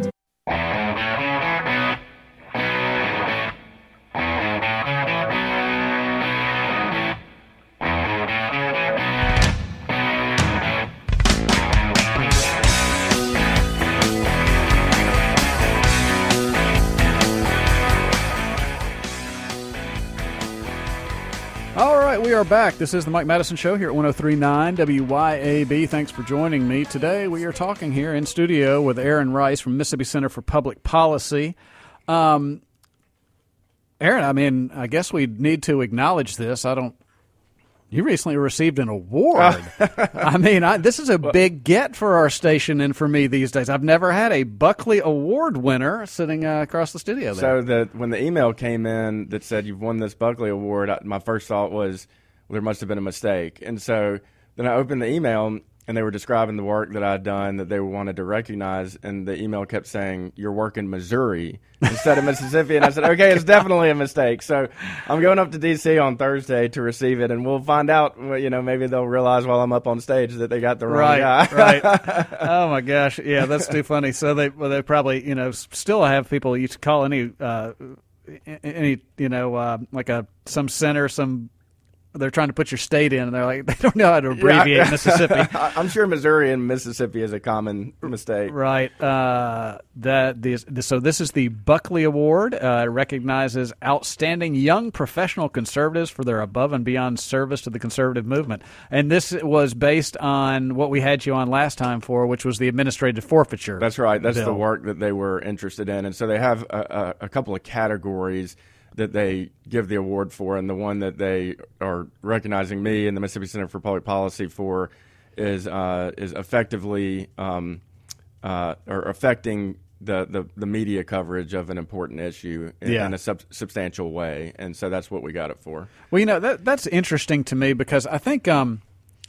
We are back. This is the Mike Madison Show here at one oh three point nine W Y A B. Thanks for joining me. Today we are talking here in studio with Aaron Rice from Mississippi Center for Public Policy. Um, Aaron, I mean, I guess we need to acknowledge this. I don't You recently received an award. I mean, I, this is a big get for our station and for me these days. I've never had a Buckley Award winner sitting uh, across the studio there. So the, when the email came in that said you've won this Buckley Award, I, my first thought was, well, there must have been a mistake. And so then I opened the email, and they were describing the work that I'd done that they wanted to recognize, and the email kept saying, your work in Missouri instead of Mississippi. And I said, okay, it's definitely a mistake. So I'm going up to D C on Thursday to receive it, and we'll find out, you know, maybe they'll realize while I'm up on stage that they got the wrong right, guy. Right. Oh, my gosh. Yeah, that's too funny. So they well, they probably, you know, still have people used to call any, uh, any you know, uh, like a some center, some they're trying to put your state in, and they're like, they don't know how to abbreviate yeah. Mississippi. I'm sure Missouri and Mississippi is a common mistake. Right. Uh, that this, so this is the Buckley Award. Uh, it recognizes outstanding young professional conservatives for their above and beyond service to the conservative movement. And this was based on what we had you on last time for, which was the administrative forfeiture. That's right. That's bill. the work that they were interested in. And so they have a, a, a couple of categories that they give the award for, and the one that they are recognizing me and the Mississippi Center for Public Policy for is uh, is effectively um, uh, or affecting the, the, the media coverage of an important issue in, yeah. in a sub- substantial way, and so that's what we got it for. Well, you know, that that's interesting to me because I think um,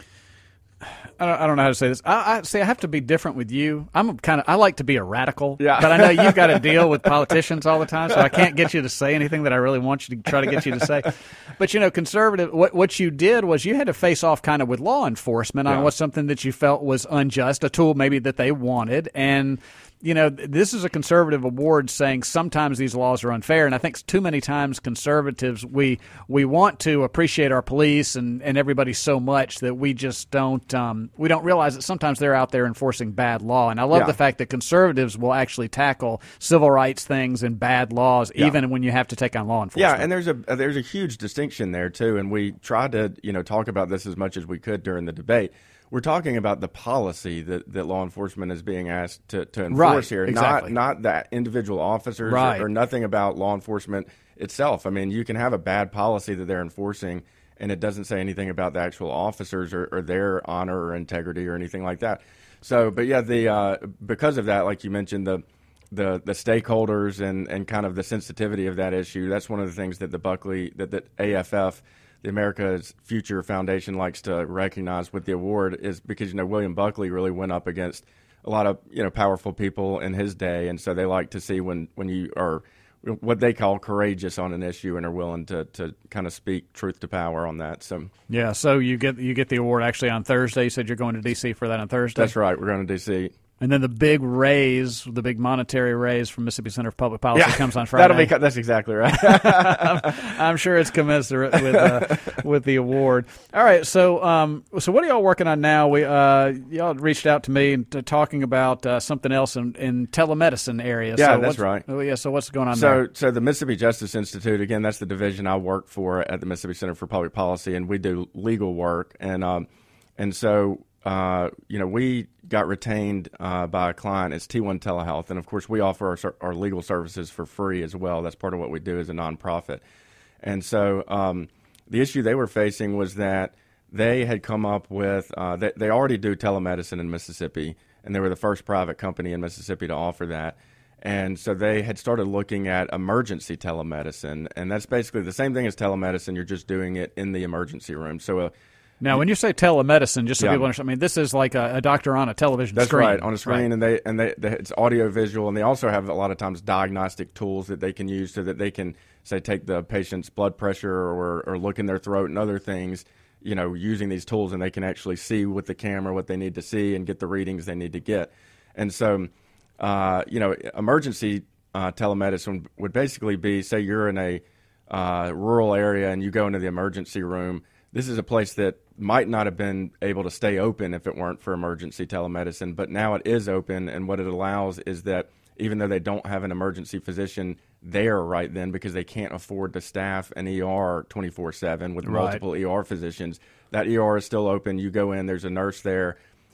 I don't, I don't know how to say this. I, I see. I have to be different with you. I'm kind of. I like to be a radical, yeah. but I know you've got to deal with politicians all the time, so I can't get you to say anything that I really want you to try to get you to say. But you know, conservative. What what you did was you had to face off kind of with law enforcement yeah. on what's something that you felt was unjust, a tool maybe that they wanted, and. You know, this is a conservative award saying sometimes these laws are unfair, and I think too many times conservatives, we we want to appreciate our police and, and everybody so much that we just don't um, we don't realize that sometimes they're out there enforcing bad law. And I love yeah. the fact that conservatives will actually tackle civil rights things and bad laws, yeah. even when you have to take on law enforcement. Yeah, and there's a there's a huge distinction there too, and we tried to you know talk about this as much as we could during the debate. We're talking about the policy that, that law enforcement is being asked to, to enforce right, here, exactly. not not the individual officers right. or, or nothing about law enforcement itself. I mean, you can have a bad policy that they're enforcing, and it doesn't say anything about the actual officers or, or their honor or integrity or anything like that. So, but yeah, the uh, because of that, like you mentioned, the the the stakeholders and, and kind of the sensitivity of that issue. That's one of the things that the Buckley that the A F F. The America's Future Foundation likes to recognize with the award is because, you know, William Buckley really went up against a lot of, you know, powerful people in his day. And so they like to see when, when you are what they call courageous on an issue and are willing to, to kind of speak truth to power on that. So yeah, so you get you get the award actually on Thursday. You said you're going to D C for that on Thursday? That's right. We're going to D C. And then the big raise, the big monetary raise from Mississippi Center for Public Policy yeah, comes on Friday. That'll be that's exactly right. I'm, I'm sure it's commensurate with uh, with the award. All right, so um, so what are y'all working on now? We uh, y'all reached out to me and to talking about uh, something else in, in telemedicine area. Yeah, so that's right. Oh, yeah, so what's going on so, there? So the Mississippi Justice Institute, again, that's the division I work for at the Mississippi Center for Public Policy, and we do legal work, and um, and so. Uh, you know, we got retained uh, by a client. It's T one Telehealth, and of course, we offer our, our legal services for free as well. That's part of what we do as a nonprofit. And so, um, the issue they were facing was that they had come up with uh, they, they already do telemedicine in Mississippi, and they were the first private company in Mississippi to offer that. And so they had started looking at emergency telemedicine, and that's basically the same thing as telemedicine. You're just doing it in the emergency room. So. Uh, Now, when you say telemedicine, just so yeah. people understand, I mean, this is like a, a doctor on a television That's screen. That's right, on a screen, right. and they and they, they it's audio visual, and they also have a lot of times diagnostic tools that they can use so that they can say take the patient's blood pressure or or look in their throat and other things, you know, using these tools, and they can actually see with the camera what they need to see and get the readings they need to get. And so, uh, you know, emergency uh, telemedicine would basically be, say you're in a uh, rural area and you go into the emergency room. This is a place that might not have been able to stay open if it weren't for emergency telemedicine, but now it is open, and what it allows is that even though they don't have an emergency physician there right then because they can't afford to staff an E R twenty-four seven with right. multiple E R physicians, that E R is still open. You go in, there's a nurse there.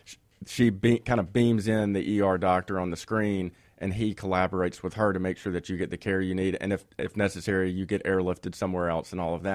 She be, kind of beams in the E R doctor on the screen, and he collaborates with her to make sure that you get the care you need, and if, if necessary, you get airlifted somewhere else and all of that.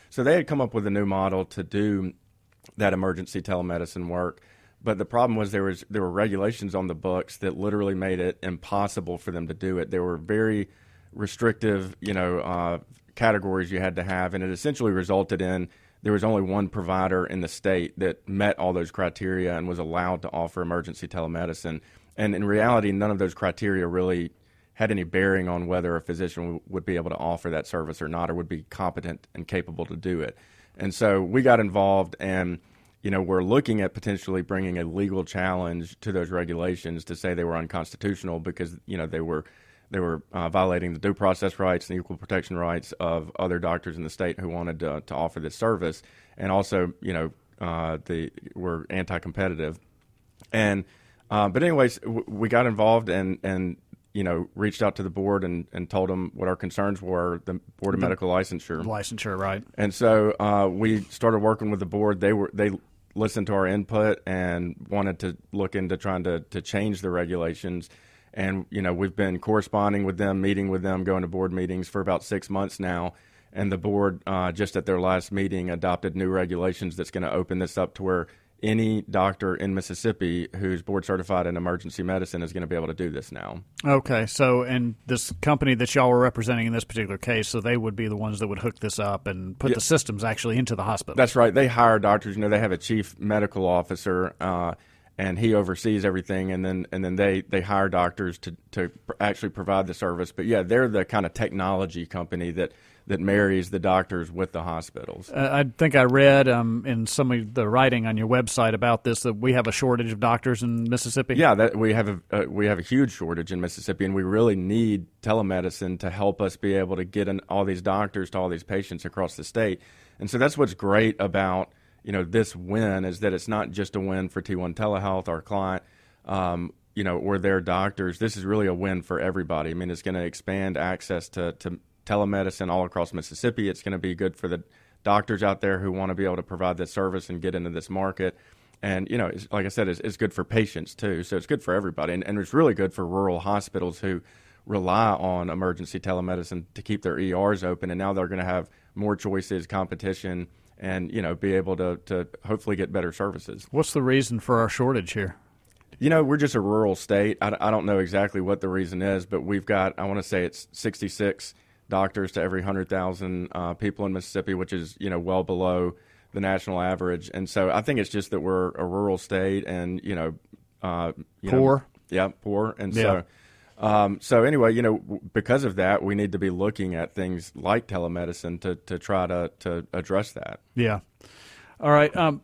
So they had come up with a new model to do that emergency telemedicine work. But the problem was there was there were regulations on the books that literally made it impossible for them to do it. There were very restrictive, you know, uh, categories you had to have, and it essentially resulted in there was only one provider in the state that met all those criteria and was allowed to offer emergency telemedicine. And in reality, none of those criteria really had any bearing on whether a physician w- would be able to offer that service or not, or would be competent and capable to do it. And so we got involved, and you know, we're looking at potentially bringing a legal challenge to those regulations to say they were unconstitutional because, you know, they were they were uh, violating the due process rights and the equal protection rights of other doctors in the state who wanted to, to offer this service, and also, you know, uh, the were anti-competitive. And uh, but anyways, w- we got involved and and you know reached out to the board and, and told them what our concerns were, the Board of the Medical Licensure. Licensure, right? And so uh, we started working with the board. They were they. listened to our input and wanted to look into trying to, to change the regulations. And, you know, we've been corresponding with them, meeting with them, going to board meetings for about six months now. And the board, uh, just at their last meeting, adopted new regulations that's going to open this up to where any doctor in Mississippi who's board certified in emergency medicine is going to be able to do this now. Okay, so and this company that y'all were representing in this particular case, so they would be the ones that would hook this up and put Yeah. the systems actually into the hospital. That's right. They hire doctors. You know, they have a chief medical officer, uh, and he oversees everything. And then and then they, they hire doctors to to pr- actually provide the service. But yeah, they're the kind of technology company that. that marries the doctors with the hospitals. Uh, I think I read um, in some of the writing on your website about this that we have a shortage of doctors in Mississippi. Yeah, that we have a uh, we have a huge shortage in Mississippi, and we really need telemedicine to help us be able to get in all these doctors to all these patients across the state. And so that's what's great about you know this win is that it's not just a win for T one Telehealth, our client. Um, you know, or their doctors. This is really a win for everybody. I mean, it's going to expand access to to telemedicine all across Mississippi. It's going to be good for the doctors out there who want to be able to provide this service and get into this market. And, you know, it's, like I said, it's, it's good for patients, too. So it's good for everybody. And, and it's really good for rural hospitals who rely on emergency telemedicine to keep their E Rs open. And now they're going to have more choices, competition, and, you know, be able to, to hopefully get better services. What's the reason for our shortage here? You know, we're just a rural state. I, I don't know exactly what the reason is, but we've got, I want to say it's sixty-six doctors to every one hundred thousand uh, people in Mississippi, which is, you know, well below the national average. And so I think it's just that we're a rural state and, you know, uh, you poor. Know, yeah, poor. And yeah. so, um, so anyway, you know, because of that, we need to be looking at things like telemedicine to, to try to, to address that. Yeah. All right. Um,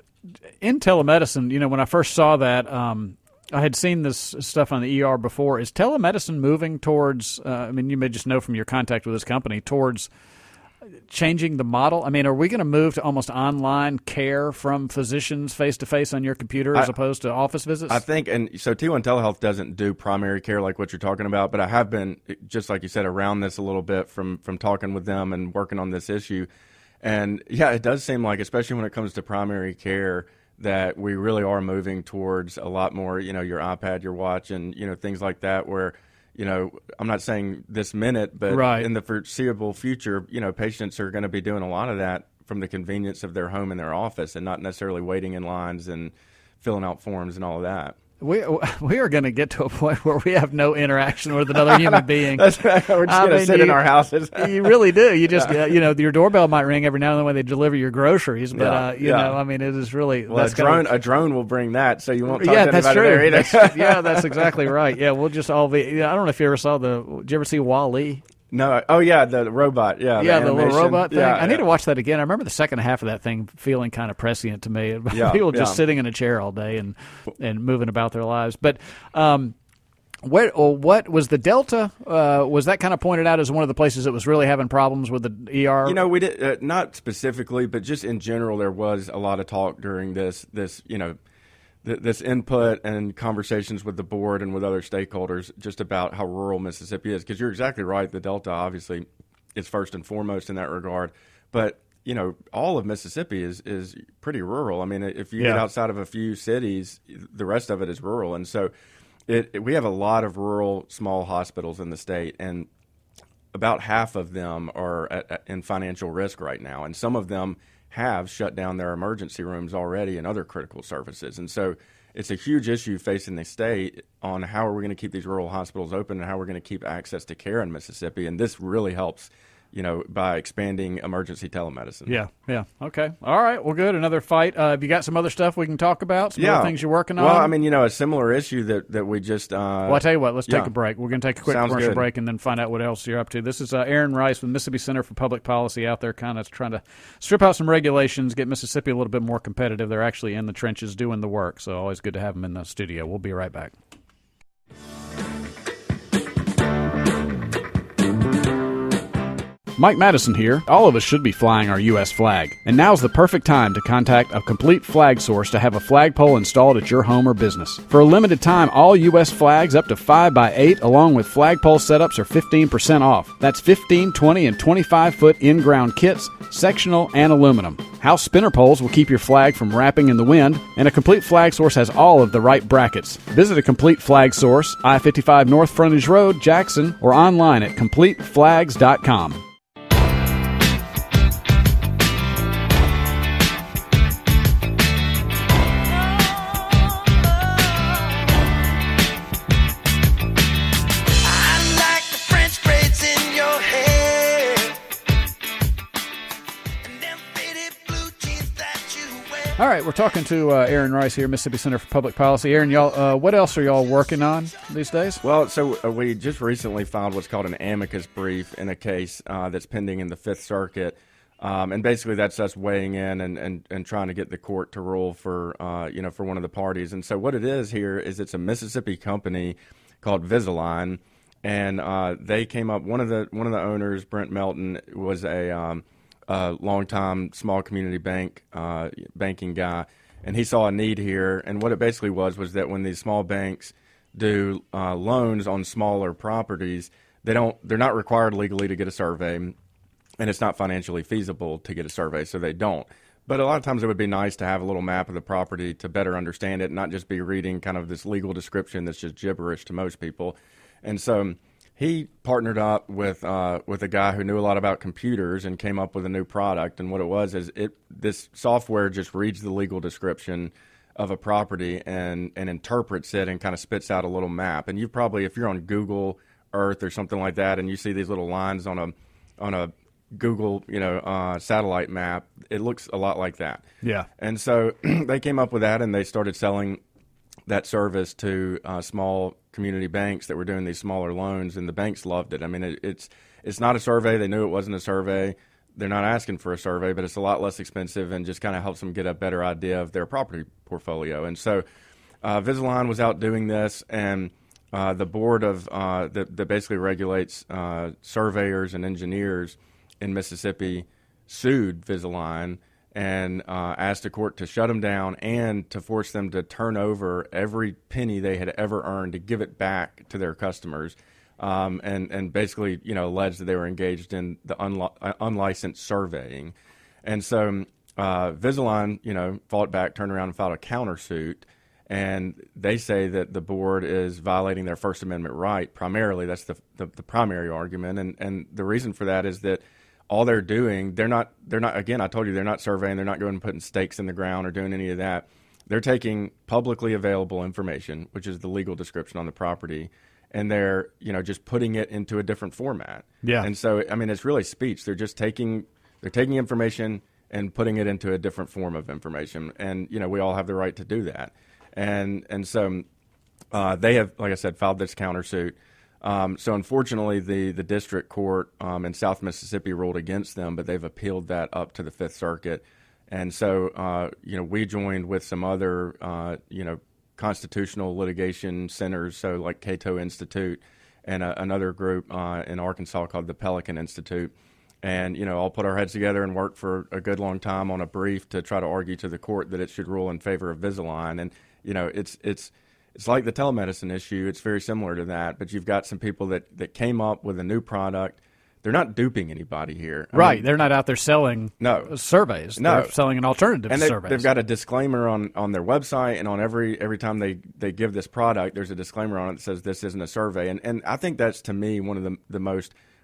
in telemedicine, you know, when I first saw that, um, I had seen this stuff on the E R before. Is telemedicine moving towards, uh, I mean, you may just know from your contact with this company, towards changing the model? I mean, are we going to move to almost online care from physicians face-to-face on your computer as I, opposed to office visits? I think, and so T one Telehealth doesn't do primary care like what you're talking about, but I have been, just like you said, around this a little bit from, from talking with them and working on this issue. And, yeah, it does seem like, especially when it comes to primary care, that we really are moving towards a lot more, you know, your iPad, your watch, and, you know, things like that where, you know, I'm not saying this minute, but right. in the foreseeable future, you know, patients are going to be doing a lot of that from the convenience of their home and their office and not necessarily waiting in lines and filling out forms and all of that. We we are going to get to a point where we have no interaction with another human being. That's right. We're just going to sit you, in our houses. You really do. You just, yeah. uh, you know, your doorbell might ring every now and then when they deliver your groceries. But, yeah, uh, you yeah. know, I mean, it is really. Well, that's a drone, kind of, a drone will bring that, so you won't talk yeah, to that's anybody true. there either. That's, yeah, that's exactly right. Yeah, we'll just all be. I don't know if you ever saw the. Did you ever see Wall-E? No. Oh, yeah, the robot. Yeah, yeah, the, the little robot thing. Yeah, I need yeah. to watch that again. I remember the second half of that thing feeling kind of prescient to me. Yeah, People just yeah. sitting in a chair all day and and moving about their lives. But um, what or what was the Delta? Uh, was that kind of pointed out as one of the places that was really having problems with the E R? You know, we did uh, not specifically, but just in general, there was a lot of talk during this. This, you know. This input and conversations with the board and with other stakeholders just about how rural Mississippi is. Because you're exactly right. The Delta, obviously, is first and foremost in that regard. But, you know, all of Mississippi is, is pretty rural. I mean, if you yeah. get outside of a few cities, the rest of it is rural. And so it, it, we have a lot of rural small hospitals in the state. And about half of them are at, at, in financial risk right now, and some of them have shut down their emergency rooms already and other critical services. And so it's a huge issue facing the state on how are we going to keep these rural hospitals open and how we're going to keep access to care in Mississippi. And this really helps, you know, by expanding emergency telemedicine. Yeah, yeah. Okay. All right. Well, good. Another fight. Uh, have you got some other stuff we can talk about? Some yeah. other things you're working on? Well, I mean, you know, a similar issue that, that we just uh, – Well, I'll tell you what. Let's yeah. take a break. We're going to take a quick Sounds commercial good. break and then find out what else you're up to. This is uh, Aaron Rice with Mississippi Center for Public Policy out there kind of trying to strip out some regulations, get Mississippi a little bit more competitive. They're actually in the trenches doing the work, so always good to have them in the studio. We'll be right back. Mike Madison here. All of us should be flying our U S flag, and now's the perfect time to contact a Complete Flag Source to have a flagpole installed at your home or business. For a limited time, all U S flags up to five by eight along with flagpole setups are fifteen percent off. That's fifteen, twenty, and twenty-five foot in-ground kits, sectional, and aluminum. House spinner poles will keep your flag from wrapping in the wind, and a Complete Flag Source has all of the right brackets. Visit a Complete Flag Source, I fifty-five North Frontage Road, Jackson, or online at complete flags dot com. All right, we're talking to uh, Aaron Rice here, Mississippi Center for Public Policy. Aaron, y'all, uh, what else are y'all working on these days? Well, so uh, we just recently filed what's called an amicus brief in a case uh, that's pending in the Fifth Circuit. Um, and basically that's us weighing in and, and, and trying to get the court to rule for, uh, you know, for one of the parties. And so what it is here is it's a Mississippi company called Visalign. And uh, they came up, one of the one of the owners, Brent Melton, was a um, – a longtime small community bank uh, banking guy, and he saw a need here. And what it basically was was that when these small banks do uh, loans on smaller properties, they don't they're not required legally to get a survey, and it's not financially feasible to get a survey, so they don't. But a lot of times it would be nice to have a little map of the property to better understand it, not just be reading kind of this legal description that's just gibberish to most people. And so he partnered up with uh, with a guy who knew a lot about computers and came up with a new product. And what it was is it this software just reads the legal description of a property and, and interprets it and kind of spits out a little map. And you probably, if you're on Google Earth or something like that, and you see these little lines on a on a Google you know uh, satellite map, it looks a lot like that. Yeah. And so they came up with that, and they started selling that service to uh, small community banks that were doing these smaller loans, and the banks loved it. I mean, it, it's it's not a survey. They knew it wasn't a survey. They're not asking for a survey, but it's a lot less expensive and just kind of helps them get a better idea of their property portfolio. And so uh, Visalign was out doing this, and uh, the board of uh, that, that basically regulates uh, surveyors and engineers in Mississippi sued Visalign and uh, asked the court to shut them down and to force them to turn over every penny they had ever earned to give it back to their customers, um, and, and basically, you know, alleged that they were engaged in the unli- unlicensed surveying. And so uh, Visalign, you know, fought back, turned around and filed a countersuit, and they say that the board is violating their First Amendment right primarily. That's the, the, the primary argument, and, and the reason for that is that all they're doing, they're not, they're not, again, I told you, they're not surveying, they're not going and putting stakes in the ground or doing any of that. They're taking publicly available information, which is the legal description on the property, and they're, you know, just putting it into a different format. Yeah. And so, I mean, it's really speech. They're just taking, they're taking information and putting it into a different form of information. And, you know, we all have the right to do that. And, and so uh, they have, like I said, filed this countersuit. Um, so unfortunately, the, the district court um, in South Mississippi ruled against them, but they've appealed that up to the Fifth Circuit. And so, uh, you know, we joined with some other, uh, you know, constitutional litigation centers, so like Cato Institute and a, another group uh, in Arkansas called the Pelican Institute. And, you know, all put our heads together and worked for a good long time on a brief to try to argue to the court that it should rule in favor of Visalign. And, you know, it's it's it's like the telemedicine issue. It's very similar to that. But you've got some people that, that came up with a new product. They're not duping anybody here. I right. mean, they're not out there selling no. surveys. No. They're selling an alternative and to they, surveys. They've got a disclaimer on, on their website, and on every every time they, they give this product, there's a disclaimer on it that says this isn't a survey. And and I think that's, to me, one of the, the most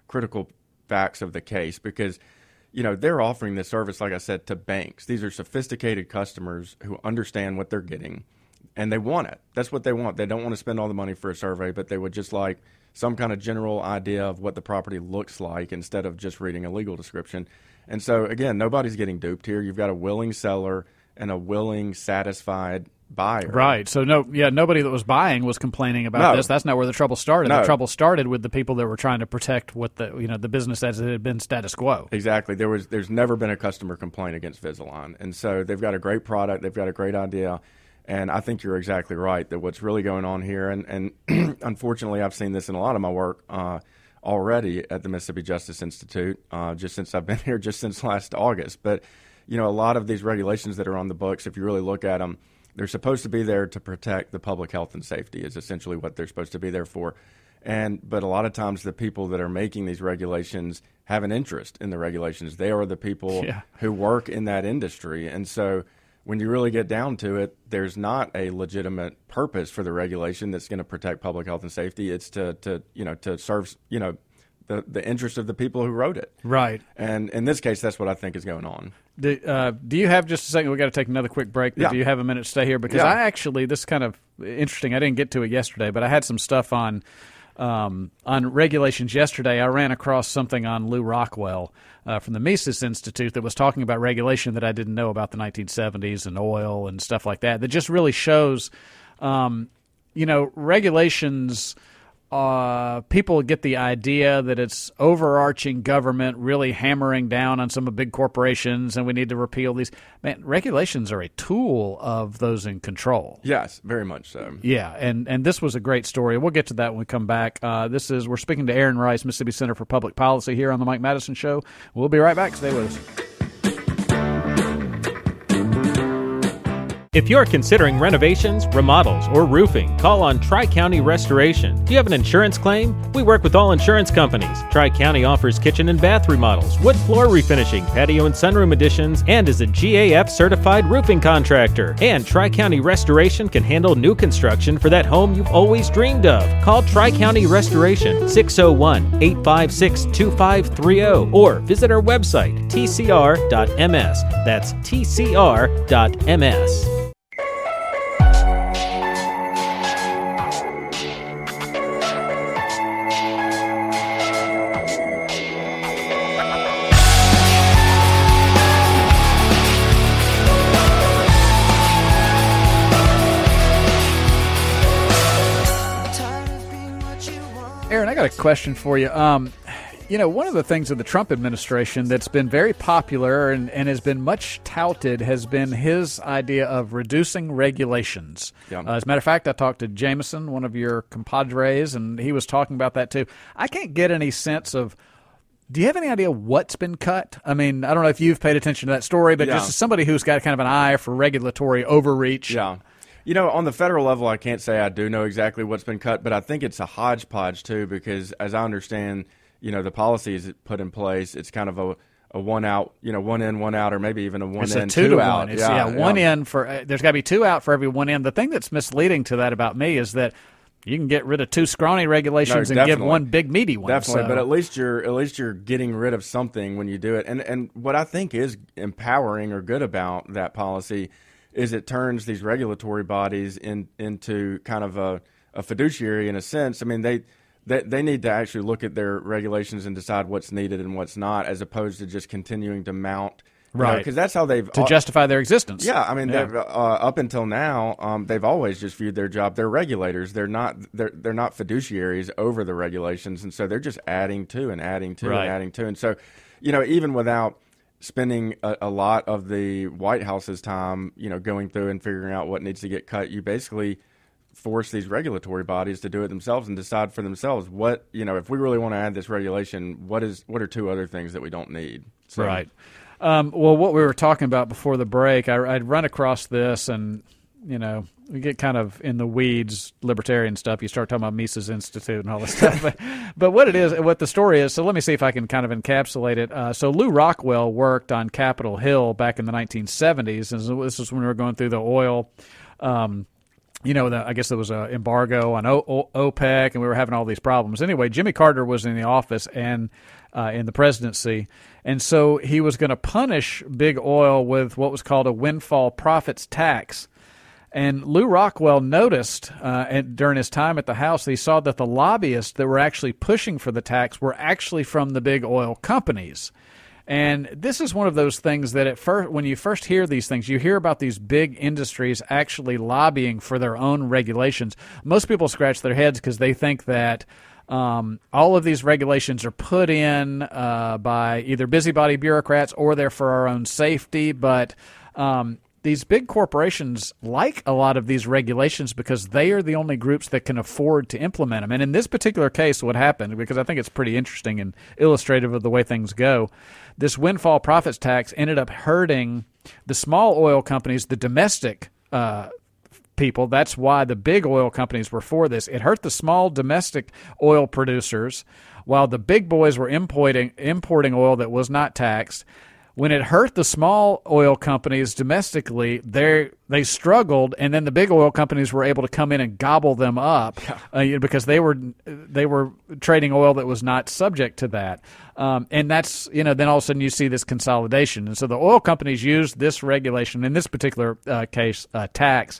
critical facts of the case because, you know, they're offering this service, like I said, to banks. These are sophisticated customers who understand what they're getting, and they want it. That's what they want. They don't want to spend all the money for a survey, but they would just like some kind of general idea of what the property looks like instead of just reading a legal description. And so, again, nobody's getting duped here. You've got a willing seller and a willing, satisfied buyer. Right. So, no, yeah, nobody that was buying was complaining about No. this. That's not where the trouble started. No. The trouble started with the people that were trying to protect what the, you know, the business as it had been status quo. Exactly. There was, there's never been a customer complaint against Invisalign. And so they've got a great product. They've got a great idea. And I think you're exactly right that what's really going on here, and, and unfortunately I've seen this in a lot of my work uh, already at the Mississippi Justice Institute, uh, just since I've been here, just since last August. But, you know, a lot of these regulations that are on the books, if you really look at them, they're supposed to be there to protect the public health and safety is essentially what they're supposed to be there for. And but a lot of times the people that are making these regulations have an interest in the regulations. They are the people Yeah. who work in that industry. And so when you really get down to it, there's not a legitimate purpose for the regulation that's going to protect public health and safety. It's to, to you know, to serve, you know, the, the interest of the people who wrote it. Right. And in this case, that's what I think is going on. Do, uh, do you have just a second? We've got to take another quick break. But Yeah. do you have a minute to stay here? Because Yeah. I actually, this is kind of interesting. I didn't get to it yesterday, but I had some stuff on um, on regulations yesterday. I ran across something on Lou Rockwell uh, from the Mises Institute that was talking about regulation that I didn't know about the nineteen seventies and oil and stuff like that. That just really shows, um, you know, regulations. Uh, people get the idea that it's overarching government really hammering down on some of big corporations and we need to repeal these. Man, regulations are a tool of those in control. Yes, very much so. Yeah, and, and this was a great story. We'll get to that when we come back. Uh, this is We're speaking to Aaron Rice, Mississippi Center for Public Policy here on the Mike Madison Show. We'll be right back. Stay with us. If you're considering renovations, remodels, or roofing, call on Tri-County Restoration. Do you have an insurance claim? We work with all insurance companies. Tri-County offers kitchen and bath remodels, wood floor refinishing, patio and sunroom additions, and is a G A F-certified roofing contractor. And Tri-County Restoration can handle new construction for that home you've always dreamed of. Call Tri-County Restoration, six oh one, eight five six, two five three oh, or visit our website, T C R dot M S. That's T C R dot M S. Aaron, I got a question for you. Um, you know, one of the things of the Trump administration that's been very popular and, and has been much touted has been his idea of reducing regulations. Yeah. Uh, as a matter of fact, I talked to Jameson, one of your compadres, and he was talking about that too. I can't get any sense of, do you have any idea what's been cut? I mean, I don't know if you've paid attention to that story, but Yeah. just as somebody who's got kind of an eye for regulatory overreach. Yeah. You know, on the federal level, I can't say I do know exactly what's been cut, but I think it's a hodgepodge, too, because as I understand, you know, the policies put in place, it's kind of a, a one out, you know, one in, one out, or maybe even a one It's in, a two, two to out. one. It's, yeah, yeah, one yeah. in for uh, there's got to be two out for every one in. The thing that's misleading to that about me is that you can get rid of two scrawny regulations No, and give definitely. one big meaty one. Definitely, so. but at least you're at least you're getting rid of something when you do it. And and what I think is empowering or good about that policy is it turns these regulatory bodies in, into kind of a, a fiduciary in a sense. I mean, they, they they need to actually look at their regulations and decide what's needed and what's not, as opposed to just continuing to mount. Right. Because that's how they've... to justify their existence. Yeah, I mean, Yeah. they've, uh, up until now, um, they've always just viewed their job. They're regulators. They're not. They're they're not fiduciaries over the regulations, and so they're just adding to and adding to Right. and adding to. And so, you know, even without spending a, a lot of the White House's time, you know, going through and figuring out what needs to get cut, you basically force these regulatory bodies to do it themselves and decide for themselves what, you know, if we really want to add this regulation, what is what are two other things that we don't need? So, Right. Um, well, what we were talking about before the break, I, I'd run across this, and you know, we get kind of in the weeds, libertarian stuff. You start talking about Mises Institute and all this stuff. But, but what it is, what the story is, so let me see if I can kind of encapsulate it. Uh, so Lou Rockwell worked on Capitol Hill back in the nineteen seventies, and so this is when we were going through the oil um, you know, the, I guess there was an embargo on o- o- OPEC, and we were having all these problems. Anyway, Jimmy Carter was in the office and uh, in the presidency, and so he was going to punish big oil with what was called a windfall profits tax. And Lew Rockwell noticed uh, and during his time at the House, he saw that the lobbyists that were actually pushing for the tax were actually from the big oil companies. And this is one of those things that at first, when you first hear these things, you hear about these big industries actually lobbying for their own regulations. Most people scratch their heads because they think that um, all of these regulations are put in uh, by either busybody bureaucrats or they're for our own safety. But um, these big corporations like a lot of these regulations because they are the only groups that can afford to implement them. And in this particular case, what happened, because I think it's pretty interesting and illustrative of the way things go, this windfall profits tax ended up hurting the small oil companies, the domestic uh, people. That's why the big oil companies were for this. It hurt the small domestic oil producers while the big boys were importing importing oil that was not taxed. When it hurt the small oil companies domestically, they they struggled, and then the big oil companies were able to come in and gobble them up uh, because they were they were trading oil that was not subject to that. Um, and that's, you know, then all of a sudden you see this consolidation. And so the oil companies used this regulation, in this particular uh, case, uh, tax,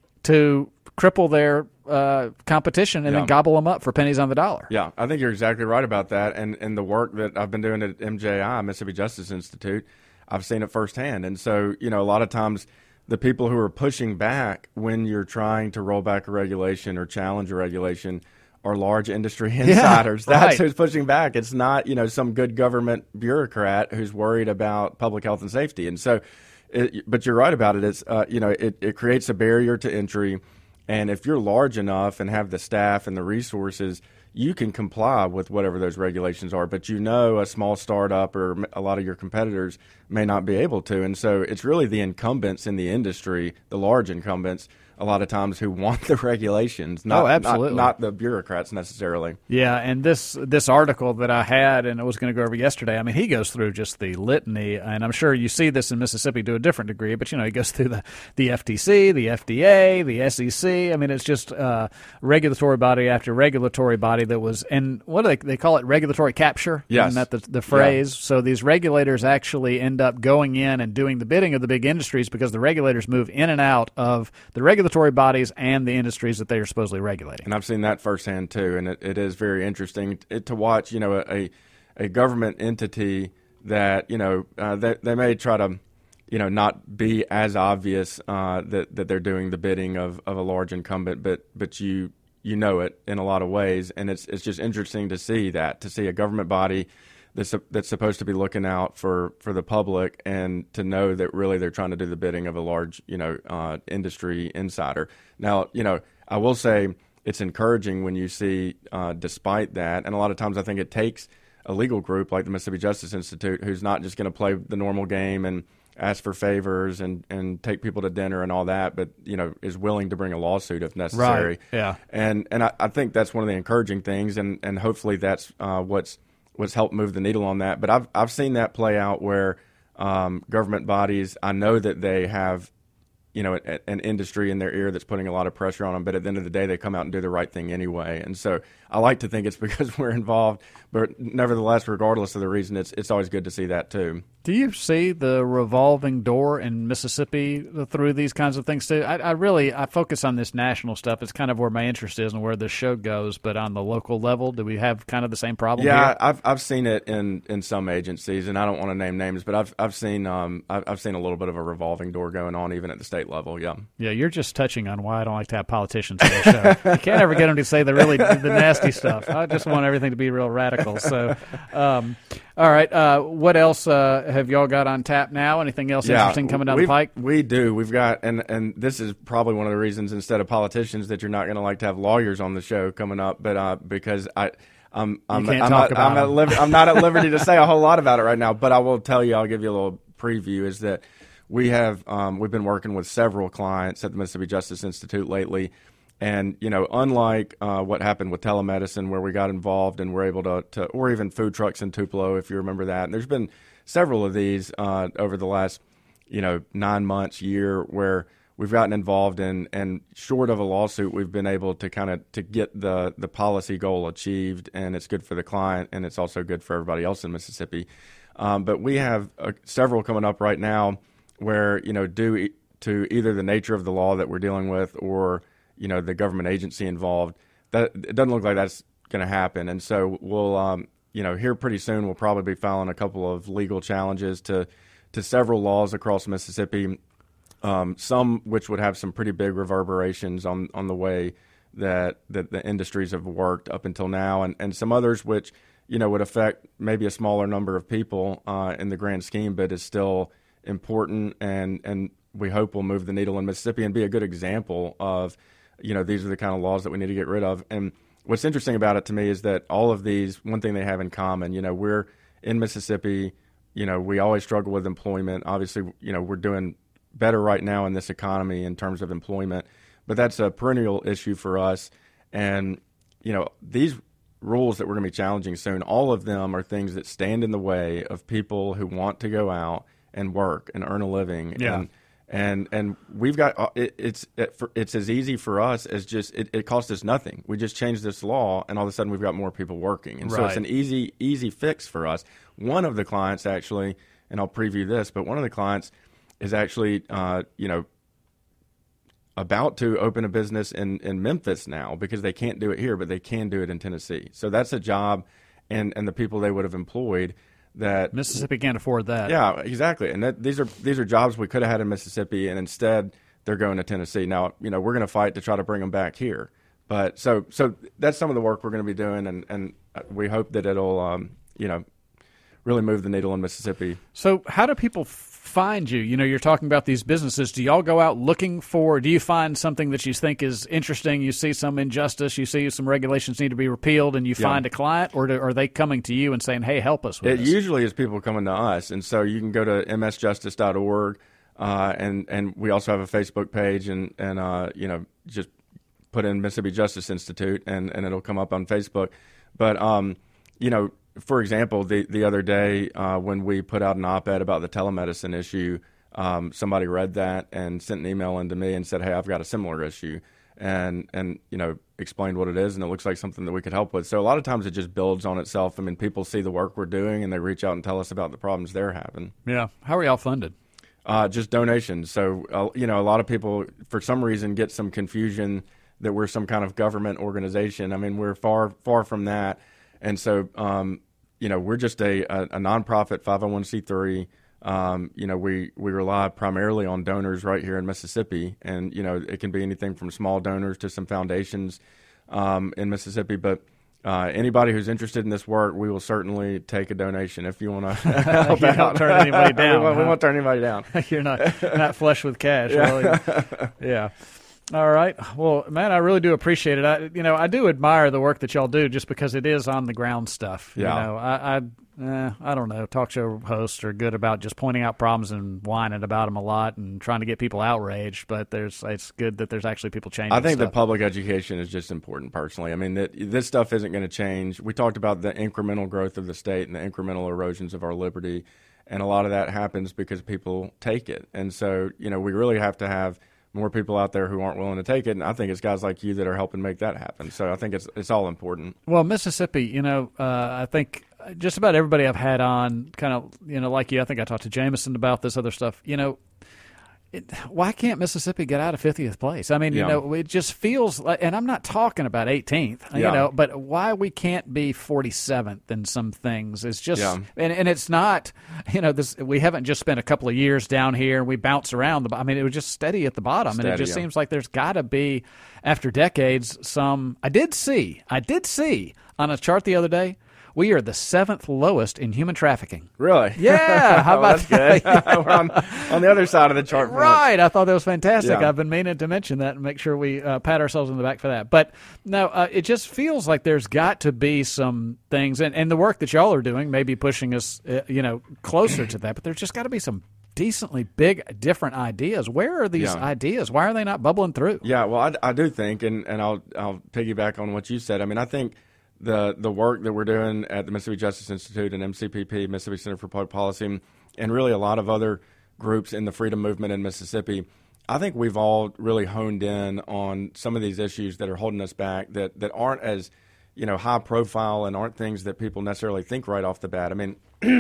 to cripple their uh, competition and yeah. then gobble them up for pennies on the dollar. Yeah, I think you're exactly right about that. And, and the work that I've been doing at M J I, Mississippi Justice Institute, I've seen it firsthand. And so, you know, a lot of times the people who are pushing back when you're trying to roll back a regulation or challenge a regulation are large industry insiders. Yeah, That's right. who's pushing back. It's not, you know, some good government bureaucrat who's worried about public health and safety. And so, it, but you're right about it. It's, uh, you know, it, it creates a barrier to entry. And if you're large enough and have the staff and the resources, you can comply with whatever those regulations are. But you know a small startup or a lot of your competitors may not be able to. And so it's really the incumbents in the industry, the large incumbents, a lot of times who want the regulations, not, oh, absolutely. not, not the bureaucrats necessarily. Yeah, and this this article that I had and I was going to go over yesterday, I mean, he goes through just the litany, and I'm sure you see this in Mississippi to a different degree, but, you know, he goes through the, the F T C, the F D A, the S E C. I mean, it's just uh, regulatory body after regulatory body that was, and what do they, they call it, regulatory capture? Yes. Isn't that the, the phrase? Yeah. So these regulators actually end up going in and doing the bidding of the big industries because the regulators move in and out of the regulatory bodies and the industries that they are supposedly regulating. And I've seen that firsthand too, and it, it is very interesting to, to watch, you know, a a government entity that, you know, uh, they, they may try to, you know, not be as obvious uh, that, that they're doing the bidding of, of a large incumbent, but but you you know it in a lot of ways, and it's it's just interesting to see that, to see a government body that's that's supposed to be looking out for, for the public, and to know that really they're trying to do the bidding of a large, you know, uh, industry insider. Now, you know, I will say it's encouraging when you see, uh, despite that, and a lot of times I think it takes a legal group like the Mississippi Justice Institute who's not just going to play the normal game and ask for favors and, and take people to dinner and all that, but, you know, is willing to bring a lawsuit if necessary. Right. Yeah. And and I, I think that's one of the encouraging things, and, and hopefully that's uh, what's what's helped move the needle on that. But I've I've seen that play out where um, government bodies, I know that they have, you know, a, an industry in their ear that's putting a lot of pressure on them, but at the end of the day, they come out and do the right thing anyway. And so I like to think it's because we're involved, but nevertheless, regardless of the reason, it's it's always good to see that too. Do you see the revolving door in Mississippi through these kinds of things too? I, I really I focus on this national stuff. It's kind of where my interest is and where the show goes. But on the local level, do we have kind of the same problem? Yeah, here? I've I've seen it in, in some agencies, and I don't want to name names, but I've I've seen um I've, I've seen a little bit of a revolving door going on even at the state level. Yeah. Yeah, you're just touching on why I don't like to have politicians on the show. You can't ever get them to say the really the nasty stuff. I just want everything to be real radical. So, um, all right, uh, what else uh, have y'all got on tap now? Anything else yeah, interesting coming down the pike? We do. We've got, and, and this is probably one of the reasons instead of politicians that you're not going to like to have lawyers on the show coming up, but uh, because I. I'm, I'm, can't I'm, talk not, about I'm, at liber- I'm not at liberty to say a whole lot about it right now, but I will tell you, I'll give you a little preview, is that we have um, we've been working with several clients at the Mississippi Justice Institute lately. And, you know, unlike uh, what happened with telemedicine where we got involved and were able to, to or even food trucks in Tupelo, if you remember that. And there's been several of these uh, over the last, you know, nine months, year, where we've gotten involved in, and short of a lawsuit, we've been able to kind of to get the the policy goal achieved, and it's good for the client, and it's also good for everybody else in Mississippi. Um, but we have uh, several coming up right now where, you know, due e- to either the nature of the law that we're dealing with or, you know, the government agency involved, that it doesn't look like that's going to happen. And so we'll, um, you know, here pretty soon we'll probably be filing a couple of legal challenges to to several laws across Mississippi, um, some which would have some pretty big reverberations on, on the way that, that the industries have worked up until now, and, and some others which, you know, would affect maybe a smaller number of people uh, in the grand scheme, but is still important, and, and we hope will move the needle in Mississippi and be a good example of, you know, these are the kind of laws that we need to get rid of. And what's interesting about it to me is that all of these, one thing they have in common, you know, we're in Mississippi, you know, we always struggle with employment. Obviously, you know, we're doing better right now in this economy in terms of employment, but that's a perennial issue for us. And, you know, these rules that we're going to be challenging soon, all of them are things that stand in the way of people who want to go out and work and earn a living. Yeah. And, and and we've got it, it's it, for, it's as easy for us as just it, it costs us nothing. We just changed this law, and all of a sudden we've got more people working, and right. so it's an easy easy fix for us. One of the clients actually, and I'll preview this, but one of the clients is actually uh, you know about to open a business in, in Memphis now because they can't do it here, but they can do it in Tennessee. So that's a job, and and the people they would have employed. That Mississippi can't afford that. Yeah, exactly. And that, these are these are jobs we could have had in Mississippi, and instead they're going to Tennessee. Now, you know, we're going to fight to try to bring them back here. But so so that's some of the work we're going to be doing, and, and we hope that it'll, um, you know, really move the needle in Mississippi. So how do people find you? You know, you're talking about these businesses. Do y'all go out looking for, do you find something that you think is interesting? You see some injustice, you see some regulations need to be repealed, and you Yeah. find a client, or do, are they coming to you and saying, hey, help us with It this? usually is people coming to us, and so you can go to m s justice dot org, uh, and and we also have a Facebook page, and and uh, you know, just put in Mississippi Justice Institute, and, and it'll come up on Facebook. But um, you know, for example, the the other day uh, when we put out an op-ed about the telemedicine issue, um, somebody read that and sent an email in to me and said, hey, I've got a similar issue, and and you know, explained what it is, and it looks like something that we could help with. So a lot of times it just builds on itself. I mean, people see the work we're doing, and they reach out and tell us about the problems they're having. Yeah. How are y'all funded? Uh, just donations. So, uh, you know, a lot of people, for some reason, get some confusion that we're some kind of government organization. I mean, we're far, far from that. And so, um, you know, we're just a, a, a nonprofit five oh one c three. Um, you know, we, we rely primarily on donors right here in Mississippi. And, you know, it can be anything from small donors to some foundations um, in Mississippi. But uh, anybody who's interested in this work, we will certainly take a donation if you want to help You out. don't turn anybody down. we, won't, we huh? won't turn anybody down. You're not not flush with cash, Yeah. really. Yeah. All right. Well, man, I really do appreciate it. I, you know, I do admire the work that y'all do just because it is on the ground stuff. Yeah. You know, I, I, eh, I don't know. Talk show hosts are good about just pointing out problems and whining about them a lot and trying to get people outraged. But there's, it's good that there's actually people changing. I think stuff. that public education is just important personally. I mean, that this stuff isn't going to change. We talked about the incremental growth of the state and the incremental erosions of our liberty. And a lot of that happens because people take it. And so, you know, we really have to have more people out there who aren't willing to take it, and I think it's guys like you that are helping make that happen. So I think it's it's all important. Well, Mississippi, you know, uh, I think just about everybody I've had on, kind of, you know, like you, I think I talked to Jameson about this other stuff. You know, it, why can't Mississippi get out of fiftieth place? I mean, Yeah. you know, it just feels like, and I'm not talking about eighteenth, you Yeah. know, but why we can't be forty-seventh in some things is just, Yeah. and, and it's not, you know, this, we haven't just spent a couple of years down here and we bounce around. The, I mean, it was just steady at the bottom. and it Steady, just yeah. seems like there's got to be, after decades, some, I did see, I did see on a chart the other day, we are the seventh lowest in human trafficking. Really? Yeah. How Well, about that's that? good. We're on, on the other side of the chart. for once. Right. I thought that was fantastic. Yeah. I've been meaning to mention that and make sure we uh, pat ourselves on the back for that. But no, uh, it just feels like there's got to be some things, and, and the work that y'all are doing may be pushing us, uh, you know, closer to that. But there's just got to be some decently big, different ideas. Where are these Yeah. ideas? Why are they not bubbling through? Yeah, well, I, I do think, and, and I'll I'll piggyback on what you said. I mean, I think the the work that we're doing at the Mississippi Justice Institute and M C P P, Mississippi Center for Public Policy, and really a lot of other groups in the freedom movement in Mississippi, I think we've all really honed in on some of these issues that are holding us back that, that aren't as, you know, high profile and aren't things that people necessarily think right off the bat. I mean,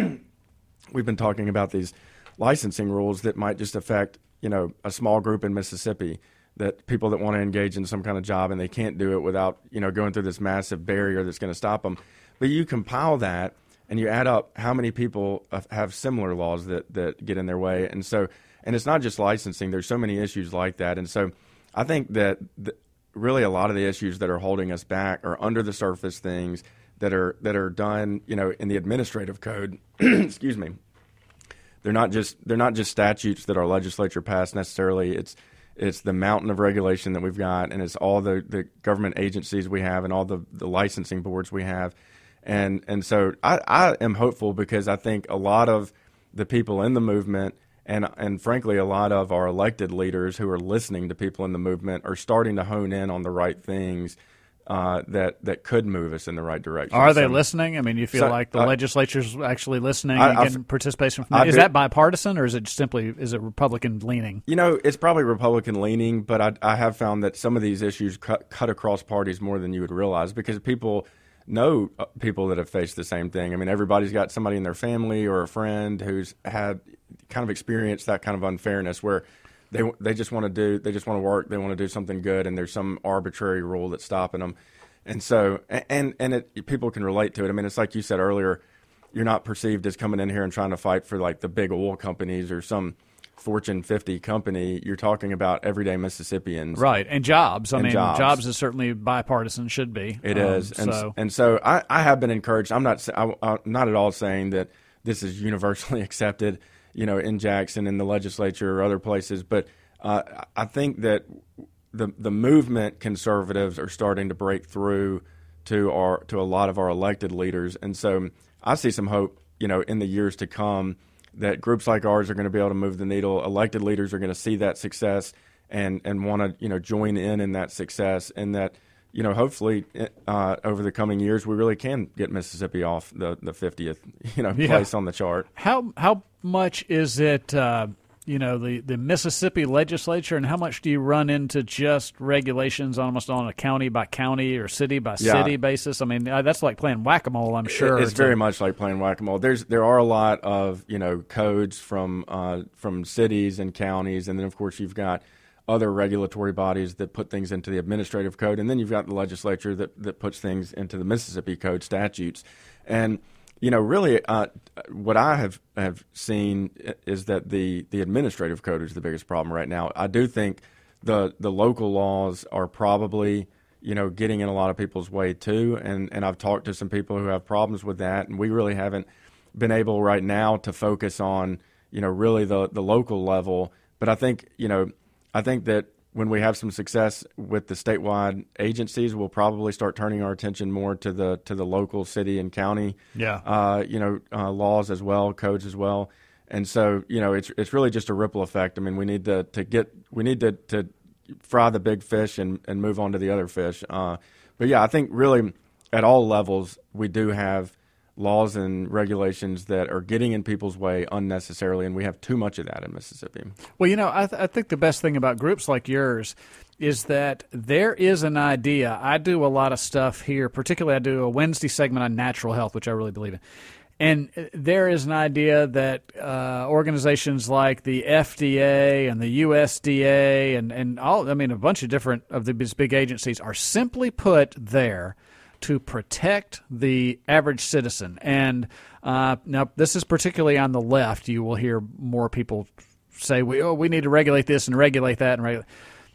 we've been talking about these licensing rules that might just affect, you know, a small group in Mississippi, that people that want to engage in some kind of job and they can't do it without, you know, going through this massive barrier that's going to stop them. But you compile that and you add up how many people have similar laws that, that get in their way. And so, and it's not just licensing. There's so many issues like that. And so I think that the, really a lot of the issues that are holding us back are under the surface things that are that are done, you know, in the administrative code. Excuse me. They're not just they're not just statutes that our legislature passed necessarily. It's it's the mountain of regulation that we've got, and it's all the, the government agencies we have and all the, the licensing boards we have. And and so I, I am hopeful because I think a lot of the people in the movement and and frankly a lot of our elected leaders who are listening to people in the movement are starting to hone in on the right things uh, that that could move us in the right direction. Are they so, listening? I mean, you feel so, like the uh, legislature's actually listening I, and I, getting participation from I them? Is do, that bipartisan or is it simply is it Republican leaning? You know, it's probably Republican leaning, but I, I have found that some of these issues cut, cut across parties more than you would realize because people know people that have faced the same thing. I mean, everybody's got somebody in their family or a friend who's had kind of experienced that kind of unfairness where they they just want to do they just want to work, they want to do something good, and there's some arbitrary rule that's stopping them. And so, and and it, people can relate to it. I mean, it's like you said earlier, you're not perceived as coming in here and trying to fight for like the big oil companies or some Fortune fifty company. You're talking about everyday Mississippians, right? And jobs. I and mean, jobs. jobs is certainly bipartisan. Should be. It um, is, and so. and so I, I have been encouraged. I'm not I, I'm not at all saying that this is universally accepted, you know, in Jackson, in the legislature, or other places. But uh, I think that the the movement conservatives are starting to break through to our to a lot of our elected leaders, and so I see some hope, you know, in the years to come, that groups like ours are going to be able to move the needle. Elected leaders are going to see that success and, and want to, you know, join in in that success, and that, you know, hopefully uh, over the coming years we really can get Mississippi off the, the fiftieth, you know, yeah. place on the chart. How how much is it, uh, you know, the, the Mississippi legislature, and how much do you run into just regulations almost on a county by county or city by city yeah. basis? I mean, that's like playing whack-a-mole, I'm sure. It's very much like playing whack-a-mole. There's there are a lot of, you know, codes from uh, from cities and counties, and then of course you've got other regulatory bodies that put things into the administrative code, and then you've got the legislature that that puts things into the Mississippi Code statutes. And you know, really, uh, what I have, have seen is that the, the administrative code is the biggest problem right now. I do think the the local laws are probably, you know, getting in a lot of people's way too. And, and I've talked to some people who have problems with that, and we really haven't been able right now to focus on, you know, really the, the local level. But I think, you know, I think that when we have some success with the statewide agencies, we'll probably start turning our attention more to the to the local city and county, yeah, uh, you know, uh, laws as well, codes as well. And so, you know, it's it's really just a ripple effect. I mean, we need to, to get we need to, to fry the big fish and, and move on to the other fish. Uh, but yeah, I think really at all levels we do have laws and regulations that are getting in people's way unnecessarily, and we have too much of that in Mississippi. Well, you know, I, th- I think the best thing about groups like yours is that there is an idea. I do a lot of stuff here, particularly I do a Wednesday segment on natural health, which I really believe in. And there is an idea that uh, organizations like the F D A and the U S D A and, and all, I mean, a bunch of different of these big agencies are simply put there to protect the average citizen. And uh, now this is particularly on the left. You will hear more people say, we, oh, we need to regulate this and regulate that and regulate.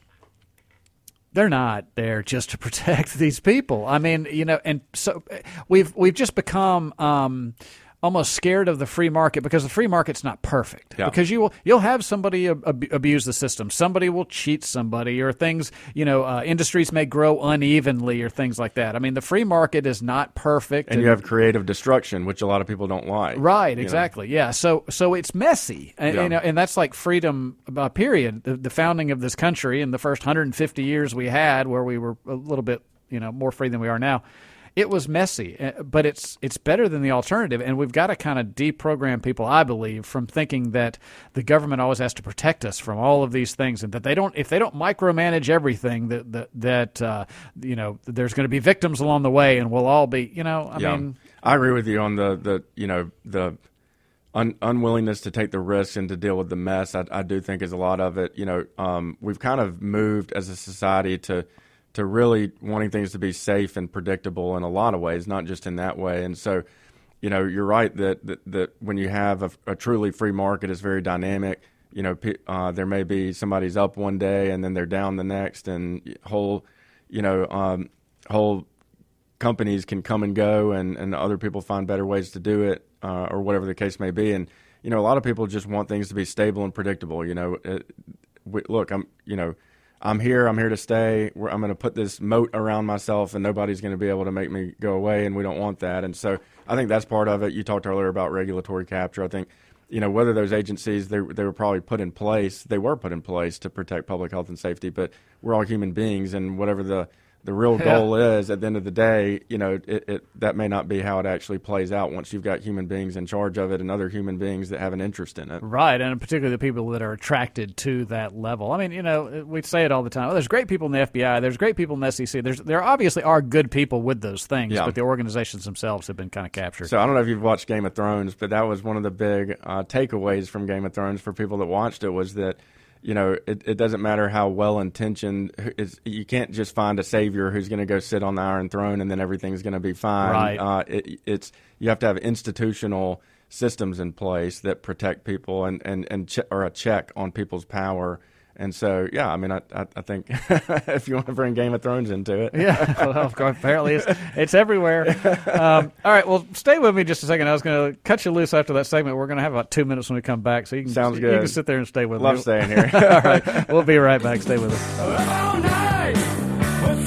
They're not there just to protect these people. I mean, you know, and so we've we've just become um, almost scared of the free market because the free market's not perfect. Yeah. Because you will you'll have somebody ab- abuse the system, somebody will cheat somebody, or things. You know, uh, industries may grow unevenly, or things like that. I mean, the free market is not perfect, and, and you have creative destruction, which a lot of people don't like. Right? Exactly. Know? Yeah. So so it's messy, and, yeah. you know, and that's like freedom. Uh, period. The, the founding of this country in the first one hundred fifty years we had, where we were a little bit, you know, more free than we are now. it was messy, but it's it's better than the alternative. And we've got to kind of deprogram people, I believe, from thinking that the government always has to protect us from all of these things, and that they don't, if they don't micromanage everything, that that, that uh, you know, there's going to be victims along the way, and we'll all be, you know, I yeah. mean, I agree with you on the, the you know the un- unwillingness to take the risks and to deal with the mess. I, I do think is a lot of it. You know, um, we've kind of moved as a society to. to really wanting things to be safe and predictable in a lot of ways, not just in that way. And so, you know, you're right that that, that when you have a, a truly free market, it's very dynamic. You know, uh, there may be somebody's up one day and then they're down the next, and whole, you know, um, whole companies can come and go, and, and other people find better ways to do it, uh, or whatever the case may be. And, you know, a lot of people just want things to be stable and predictable. You know, it, we, look, I'm, you know, I'm here, I'm here to stay. We're, I'm going to put this moat around myself, and nobody's going to be able to make me go away, and we don't want that. And so I think that's part of it. You talked earlier about regulatory capture. I think, you know, whether those agencies, they, they were probably put in place, they were put in place to protect public health and safety, but we're all human beings, and whatever the, the real goal yeah. is, at the end of the day, you know, it, it that may not be how it actually plays out once you've got human beings in charge of it and other human beings that have an interest in it. Right, and particularly the people that are attracted to that level. I mean, you know, we say it all the time. Oh, there's great people in the F B I. There's great people in the S E C. There's, there obviously are good people with those things, yeah. but the organizations themselves have been kind of captured. So I don't know if you've watched Game of Thrones, but that was one of the big uh, takeaways from Game of Thrones for people that watched it, was that, you know, it, it doesn't matter how well-intentioned. It's, you can't just find a savior who's going to go sit on the Iron Throne and then everything's going to be fine. Right. Uh, it, it's you have to have institutional systems in place that protect people and and and che- or a check on people's power. And so, yeah, I mean, I I, I think if you want to bring Game of Thrones into it. Yeah, well, of course, apparently it's, it's everywhere. Um, all right, well, stay with me just a second. I was going to cut you loose after that segment. We're going to have about two minutes when we come back, so you can, Sounds good. You can sit there and stay with Love me. staying here. All right, we'll be right back. Stay with us. All night with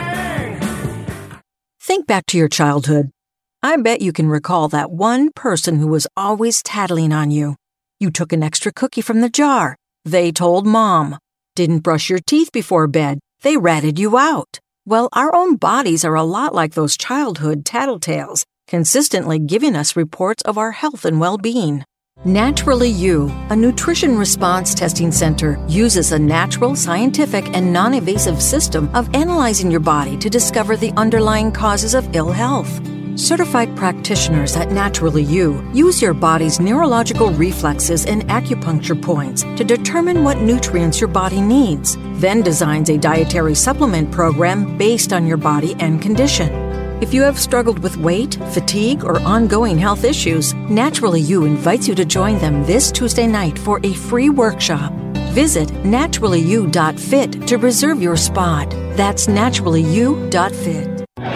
the king. Think back to your childhood. I bet you can recall that one person who was always tattling on you. You took an extra cookie from the jar. They told Mom. Didn't brush your teeth before bed. They ratted you out. Well, our own bodies are a lot like those childhood tattletales, consistently giving us reports of our health and well-being. Naturally You, a nutrition response testing center, uses a natural, scientific, and non-invasive system of analyzing your body to discover the underlying causes of ill health. Certified practitioners at Naturally You use your body's neurological reflexes and acupuncture points to determine what nutrients your body needs, then designs a dietary supplement program based on your body and condition. If you have struggled with weight, fatigue, or ongoing health issues, Naturally You invites you to join them this Tuesday night for a free workshop. Visit naturally you dot fit to reserve your spot. That's naturally you dot fit.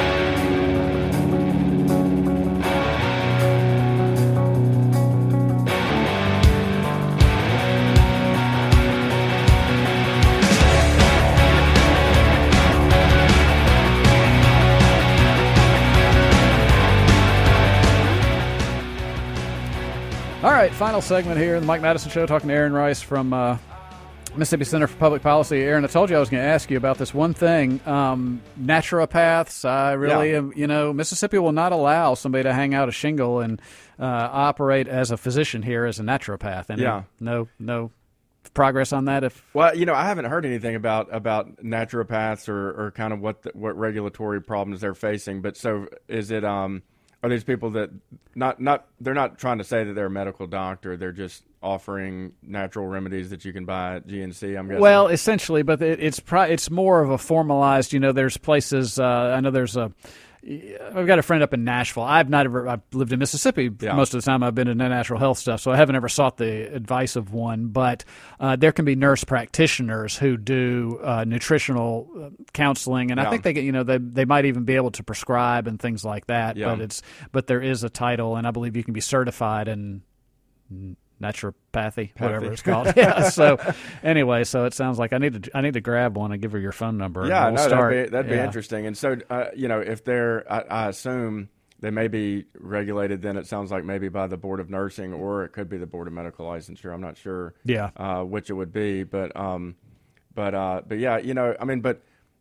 All right, final segment here in the Mike Madison Show, talking to Aaron Rice from uh, Mississippi Center for Public Policy. Aaron, I told you I was going to ask you about this one thing. Um, naturopaths, I really yeah. am, you know, Mississippi will not allow somebody to hang out a shingle and uh, operate as a physician here as a naturopath. And yeah. no, no progress on that? If Well, you know, I haven't heard anything about, about naturopaths or, or kind of what the, what regulatory problems they're facing. But so is it... Um, Are these people that not not they're not trying to say that they're a medical doctor? They're just offering natural remedies that you can buy at G N C, I'm guessing. Well, essentially, but it, it's pri- it's more of a formalized. You know, there's places. Uh, I know there's a. I've got a friend up in Nashville. I've not ever. I've lived in Mississippi yeah. most of the time. I've been in natural health stuff, so I haven't ever sought the advice of one. But uh, there can be nurse practitioners who do uh, nutritional counseling, and yeah. I think they get. You know, they they might even be able to prescribe and things like that. Yeah. But it's but there is a title, and I believe you can be certified in naturopathy, whatever it's called. Yeah. So anyway, so it sounds like I need to I need to grab one and give her your phone number. Yeah, and we'll no, start. that'd be that'd yeah. be interesting. And so, uh, you know, if they're, I, I assume they may be regulated. Then it sounds like maybe by the Board of Nursing, or it could be the Board of Medical Licensure. I'm not sure. Yeah. Uh, which it would be, but um, but uh, but yeah, you know, I mean, but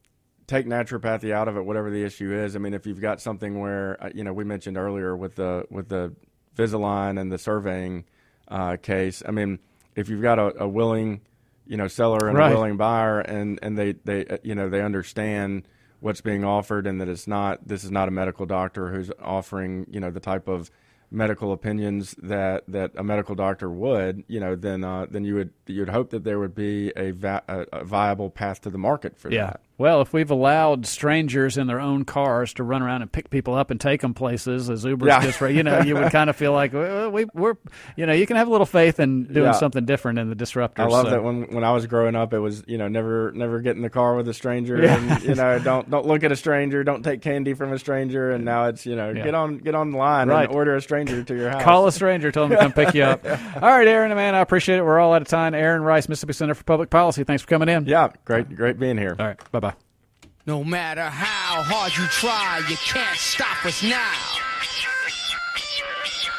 take naturopathy out of it, whatever the issue is. I mean, if you've got something where, uh, you know, we mentioned earlier with the with the Invisalign and the surveying uh, case. I mean, if you've got a, a willing, you know, seller and right. a willing buyer, and and they they uh, you know they understand what's being offered, and that it's not this is not a medical doctor who's offering, you know, the type of medical opinions that, that a medical doctor would, you know, then uh, then you would you'd hope that there would be a, va- a, a viable path to the market for yeah. that. Well, if we've allowed strangers in their own cars to run around and pick people up and take them places as Uber's Yeah. just, you know, you would kind of feel like well, we, we're, you know, you can have a little faith in doing Yeah. something different in the disruptors. I love so. that when when I was growing up, it was, you know, never never get in the car with a stranger, Yeah. and you know, don't don't look at a stranger, don't take candy from a stranger, and now it's, you know, Yeah. get on get on the line Right. and order a stranger to your house. Call a stranger, tell them to come pick you up. All right, Aaron, man, I appreciate it. We're all out of time. Aaron Rice, Mississippi Center for Public Policy. Thanks for coming in. Yeah, great great being here. All right, bye bye. No matter how hard you try, you can't stop us now.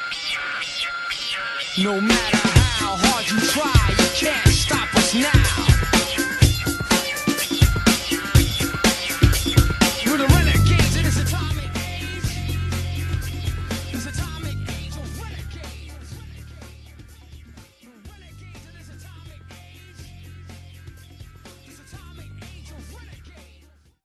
No matter how hard you try, you can't stop us now.